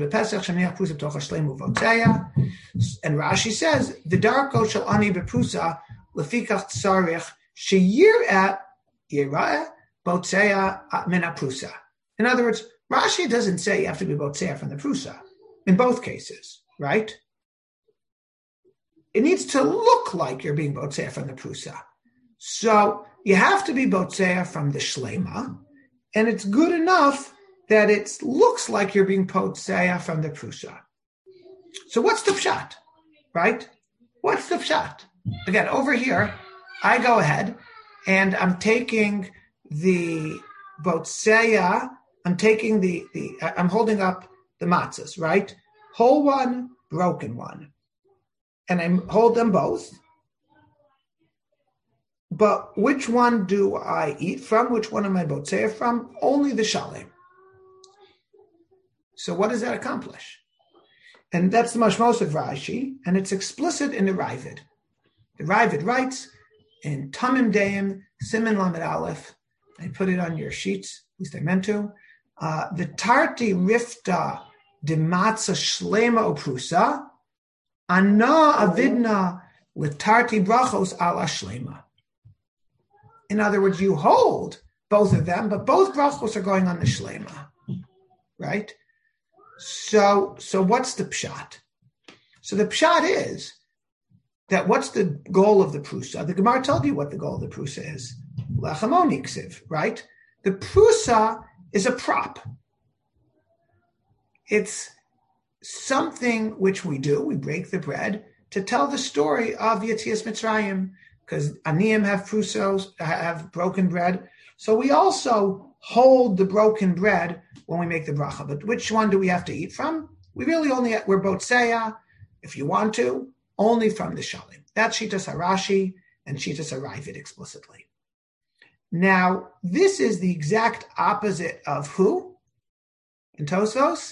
And Rashi says, the darko shel ani beprusa lefikach tzarich sheyir at yirah botzea mina prusa. In other words, Rashi doesn't say you have to be botzea from the prusa in both cases, right? It needs to look like you're being botzea from the prusa. So you have to be botzea from the shlema, and it's good enough that it looks like you're being botzea from the prusa. So what's the pshat, right? What's the pshat? Again, over here, I go ahead and I'm taking the botzea, I'm taking the, the, I'm holding up the matzahs, right? Whole one, broken one. And I hold them both. But which one do I eat from? Which one am I botzea from? Only the shalem. So what does that accomplish? And that's the mashmos of Rashi, and it's explicit in the Ravid. The Ravid writes in Tamim Deim, Siman Lamed Aleph, I put it on your sheets, at least I meant to, uh, the Tarti Rifta de Matzah Shlema Oprusa, Ana Avidna Litarti Brachos Ala Shlema. In other words, you hold both of them, but both brachos are going on the shlema, right? So, so what's the pshat? So the pshat is that what's the goal of the prusa? The Gemara told you what the goal of the prusa is. Lechem oni ksiv, right? The prusa is a prop. It's something which we do, we break the bread to tell the story of Yetzias Mitzrayim, because aniyim have prusos, have broken bread. So we also hold the broken bread when we make the bracha. But which one do we have to eat from? We really only, we're botzea, if you want to, only from the shalim. That's Shitas HaRashi and Shitas HaRavid explicitly. Now, this is the exact opposite of who? In Tosfos?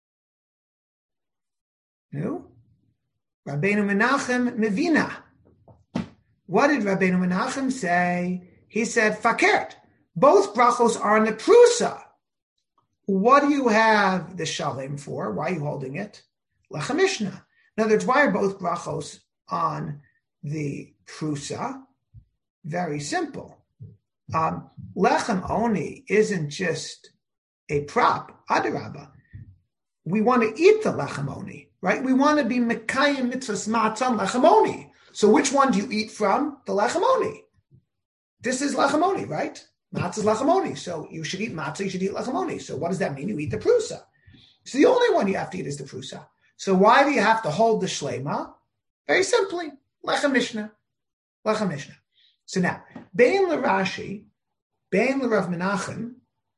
Who? Rabbeinu Menachem Mevina. What did Rabbeinu Menachem say? He said, Fakert. Both brachos are in the prusa. What do you have the shalem for? Why are you holding it? Lechem Mishnah. In other words, why are both brachos on the prusa? Very simple. Um, lechem oni isn't just a prop. Adarabah. We want to eat the lechem oni, right? We want to be mekayim mitzvahs matzah lechem oni. So which one do you eat from? The lechem oni. This is lechem oni, right? Matzah is lechem oni. So you should eat matzah, you should eat lechem oni. So what does that mean? You eat the prusa. So the only one you have to eat is the prusa. So why do you have to hold the shlema? Very simply, lechem mishnah. Lechem mishnah. So now, Bein l'Rashi, Bein l'Rav Menachem,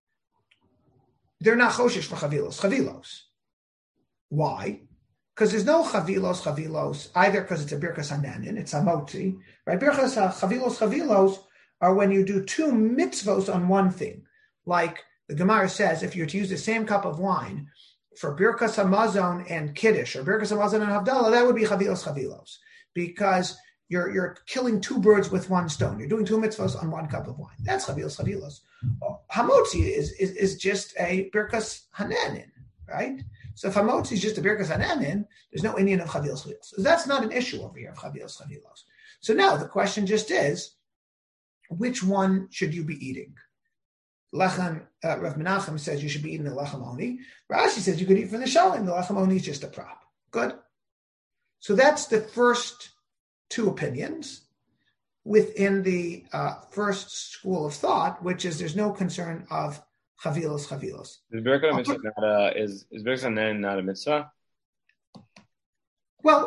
they're not choshesh for chavilos, chavilos. Why? Because there's no chavilos, chavilos, either because it's a birkas hananin, it's hamotzi, right? Birkas chavilos, chavilos are when you do two mitzvos on one thing. Like the Gemara says, if you're to use the same cup of wine for birkas hamazon and kiddush, or birkas hamazon and havdalah, that would be chavilos, chavilos. Because You're, you're killing two birds with one stone. You're doing two mitzvahs on one cup of wine. That's chavilos chavilos. Hamotzi is, is, is just a birkas hananin, right? So if hamotzi is just a birkas hananin, there's no Indian of chavilos chavilos. So that's not an issue over here of chavilos chavilos. So now the question just is, which one should you be eating? Lechem, uh, Rav Menachem says you should be eating the lechem oni. Rashi says you could eat from the shalim. The lechem oni is just a prop. Good. So that's the first two opinions within the uh, first school of thought, which is there's no concern of chavilos chavilos. Is birkas mitzvah not a is is birkas hanan not a mitzvah? Well,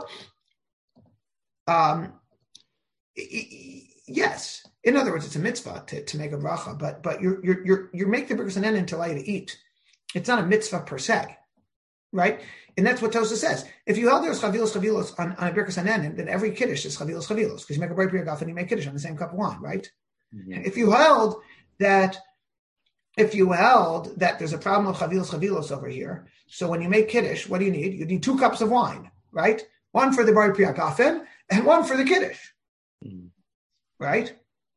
um, yes. In other words, it's a mitzvah to, to make a bracha, but but you're you're you're you make the birkas hanan to allow you to eat. It's not a mitzvah per se, right? And that's what Tosa says. If you held there's chavilos chavilos on, on a birkas hananin, then every kiddush is chavilos chavilos because you make a bright priyagaf and you make kiddush on the same cup of wine, right? Mm-hmm. If you held that, if you held that there's a problem of chavilos chavilos over here, so when you make kiddush, what do you need? You need two cups of wine, right? One for the bright priyagafen and one for the kiddush, mm-hmm. right?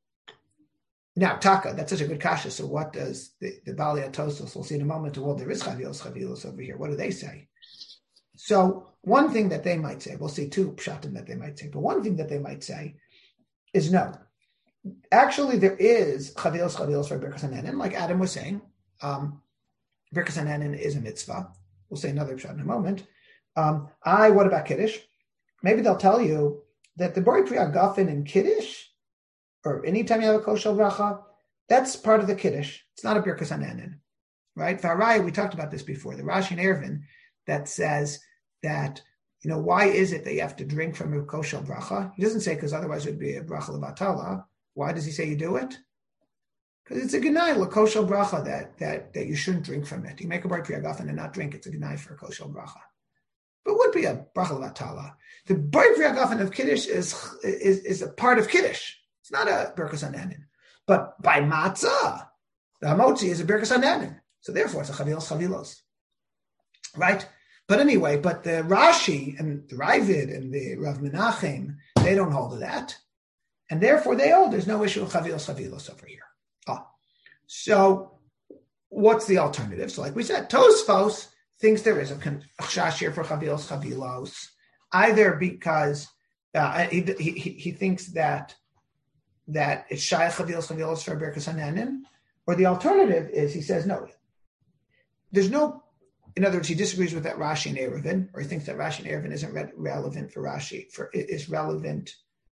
Now, taka, that's such a good kasha. So what does the, the Bali Tosos, we'll see in a moment, well, there is chavilos chavilos over here. What do they say? So one thing that they might say, we'll see two pshatim that they might say, but one thing that they might say is no. Actually, there is chavilos chavilos for birkas hananin, like Adam was saying. Um, birkas hananin is a mitzvah. We'll say another pshat in a moment. Um, I, what about kiddush? Maybe they'll tell you that the bori priya gafen in kiddush, or anytime you have a kosher bracha, that's part of the kiddush. It's not a birkas hananin, right? Varaya, we talked about this before. The Rashi and Eruvin that says that, you know, why is it that you have to drink from a kosher bracha? He doesn't say because otherwise it would be a bracha levatala. Why does he say you do it? Because it's a genai, a kosher bracha, that, that, that you shouldn't drink from it. You make a bar priyagafen and not drink, it's a genai for a kosher bracha. But it would be a bracha levatala. The bar priyagafen of Kiddush is, is, is a part of Kiddush. It's not a birkas hananin. But by matzah, the hamotzi is a birkas hananin. So therefore it's a chavilos chavilos. Right? But anyway, but the Rashi and the Ravid and the Rav Menachem, they don't hold to that. And therefore they hold there's no issue of chavilos chavilos over here. Ah. So what's the alternative? So like we said, Tosfos thinks there is a chash here for chavilos chavilos, either because uh, he, he, he thinks that that it's shay chavilos chavilos for birkas hananin, or the alternative is he says no. There's no, in other words, he disagrees with that Rashi and Eruvin, or he thinks that Rashi and Eruvin isn't re- relevant for Rashi. For it is relevant,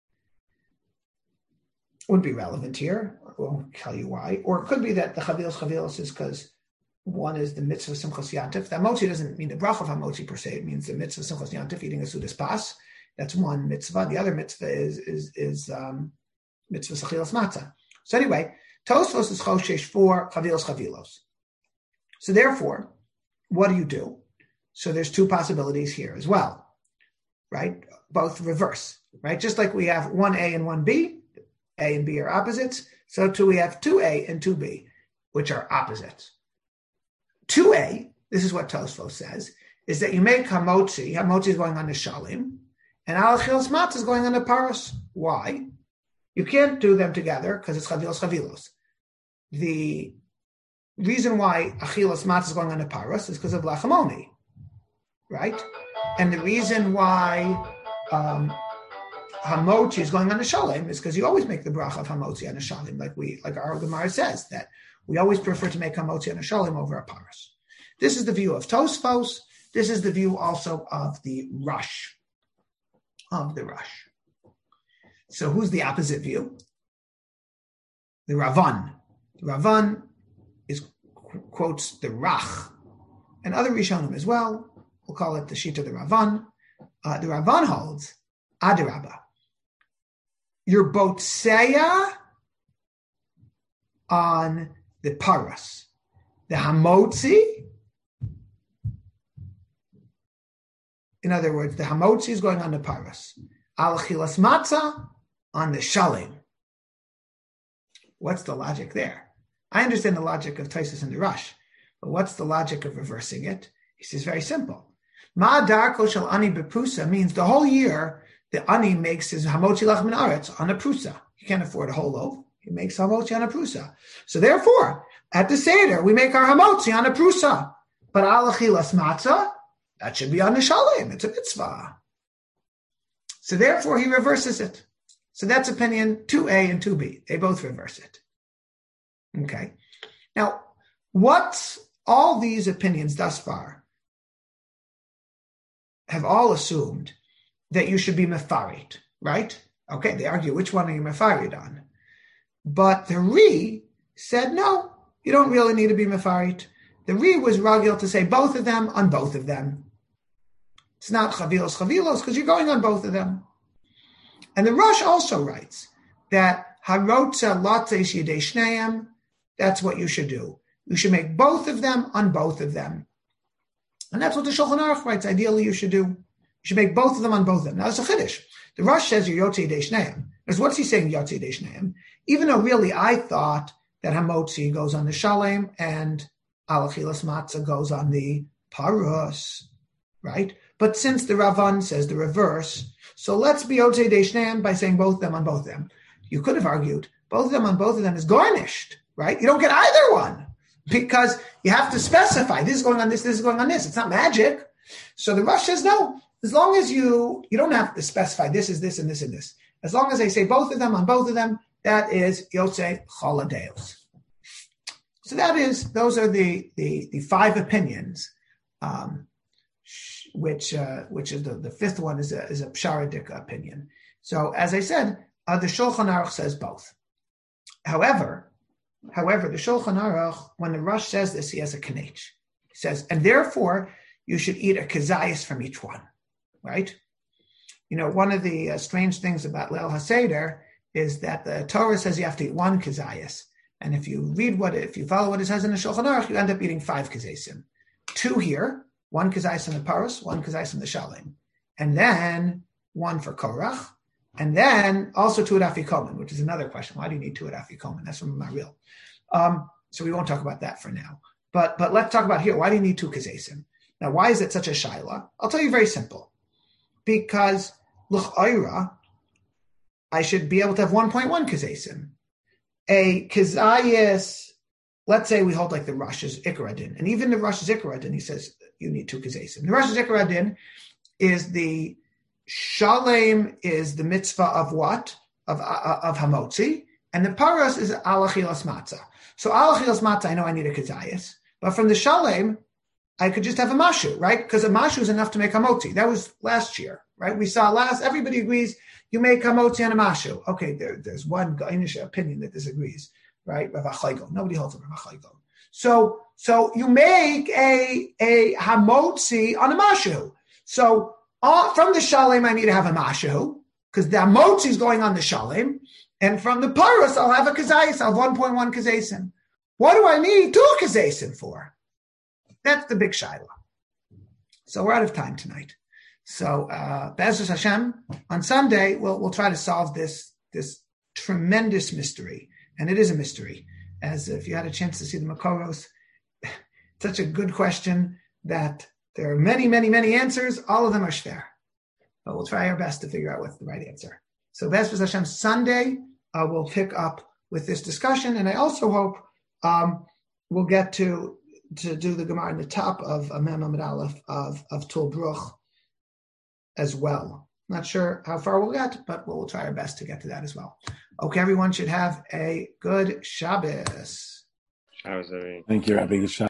wouldn't be relevant here. We'll tell you why. Or it could be that the chavilos chavilos is because one is the mitzvah simchos yantif. That motzi doesn't mean the bracha of hamotzi per se. It means the mitzvah simchos yantif, eating a sudas pas. That's one mitzvah. The other mitzvah is is is um, mitzvah sachilas matzah. So anyway, Tosfos is choshesh for chavilos chavilos. So therefore, what do you do? So there's two possibilities here as well, right? Both reverse, right? Just like we have one A and one B, A and B are opposites, so too we have two A and two B, which are opposites. two A, this is what Tosfos says, is that you make hamotzi, hamotzi is going on the shalim, and alachilas matzah is going on the paros. Why? You can't do them together because it's chavilos chavilos. The reason why achilas matzah is going on the paros is because of lachamoni, right? And the reason why um, hamotzi is going on the shalim is because you always make the bracha of hamotzi on the shalim, like we, like our Gemara says that we always prefer to make hamotzi on a shalim over a paros. This is the view of Tosfos. This is the view also of the Rush, of the Rush. So who's the opposite view? The Ravan. The Ravan is quotes the Rach and other Rishonim as well. We'll call it the Shita the Ravan. Uh, the Ravan holds Adirabba. Your botseya on the paras, the hamotzi. In other words, the hamotzi is going on the paras. Al chilas matzah on the shalim. What's the logic there? I understand the logic of Taisus and the Rush, but what's the logic of reversing it? He says very simple. Ma darko shel ani beprusa means the whole year the ani makes his hamotzi lach min aretz on a prusa. He can't afford a whole loaf. He makes hamotzi on a prusa. So therefore, at the Seder, we make our hamotzi on a prusa. But al chilas matzah, that should be on the shalim. It's a mitzvah. So therefore, he reverses it. So that's opinion two A and two B. They both reverse it. Okay. Now, what's all these opinions thus far have all assumed that you should be mefarid, right? Okay, they argue which one are you mefarid on. But the Ri said, no, you don't really need to be mefarid. The Ri was ragil to say both of them on both of them. It's not chavilos chavilos because you're going on both of them. And the Rush also writes that harotza latesh yidei shneim, that's what you should do. You should make both of them on both of them. And that's what the Shulchan Aruch writes. Ideally, you should do. You should make both of them on both of them. Now, it's a chiddush. The Rush says you're yotze yidei shneim. Because what's he saying, yotze yidei shneim? Even though really I thought that hamotzi goes on the shalem and alachilas matzah goes on the paros, right? But since the Ravan says the reverse, so let's be yotze yidei shneim by saying both of them on both of them. You could have argued both of them on both of them is garnished, right? You don't get either one because you have to specify this is going on this, this is going on this. It's not magic. So the Rush says no. As long as you you don't have to specify this is this and this and this. As long as they say both of them on both of them, that is yotze choladeos. So that is those are the the, the five opinions. Um, Which uh, which is the, the fifth one is a is a psharadik opinion. So as I said, uh, the Shulchan Aruch says both. However, however, the Shulchan Aruch, when the Rush says this, he has a kanech. He says, and therefore you should eat a kazayas from each one, right? You know, one of the uh, strange things about Leil HaSeder is that the Torah says you have to eat one kazayas, and if you read what it, if you follow what it says in the Shulchan Aruch, you end up eating five kazasim. Two here. One kazayis in the paros, one kazayis in the shalim, and then one for korach, and then also two at afikomen, which is another question. Why do you need two at afikomen? That's from Maril. Um, so we won't talk about that for now. But but let's talk about here. Why do you need two kazasim? Now, why is it such a shaila? I'll tell you very simple. Because l'ch'oira, I should be able to have one point one kazasim. A kazayis, let's say we hold like the Rush is Ikaradin, and even the Rush is Ikaradin, he says you need two kazasim. The Rush is Ikaradin is the shalem is the mitzvah of what? Of uh, of hamotzi, and the paras is alachilas matzah. So alachilas matzah, I know I need a kazayis, but from the shalem, I could just have a mashu, right? Because a mashu is enough to make hamotzi. That was last year, right? We saw last, everybody agrees you make hamotzi on a mashu. Okay, there, there's one Gainish opinion that disagrees, right? Rav Achaigo. Nobody holds with Rav Achaigo. So, so you make a, a hamotzi on a mashu. So uh, from the shalem, I need to have a mashu because the hamotzi is going on the shalem. And from the paras, I'll have a kazayis. I'll have one point one kazasim. What do I need two kazasim for? That's the big shaila. So we're out of time tonight. So uh, Be'ezus Hashem, on Sunday, we'll we'll try to solve this this tremendous mystery, and it is a mystery. As if you had a chance to see the Makoros, such a good question that there are many, many, many answers. All of them are shver. But we'll try our best to figure out what's the right answer. So Bezras Hashem, Sunday, uh, we'll pick up with this discussion. And I also hope um, we'll get to to do the Gemara in the top of Mem Amud Aleph of, of Tul Bruch as well. Not sure how far we'll get, but we'll try our best to get to that as well. Okay, everyone should have a good Shabbos. Shabbos, everyone. Thank you, Rabbi. Good Shabbos.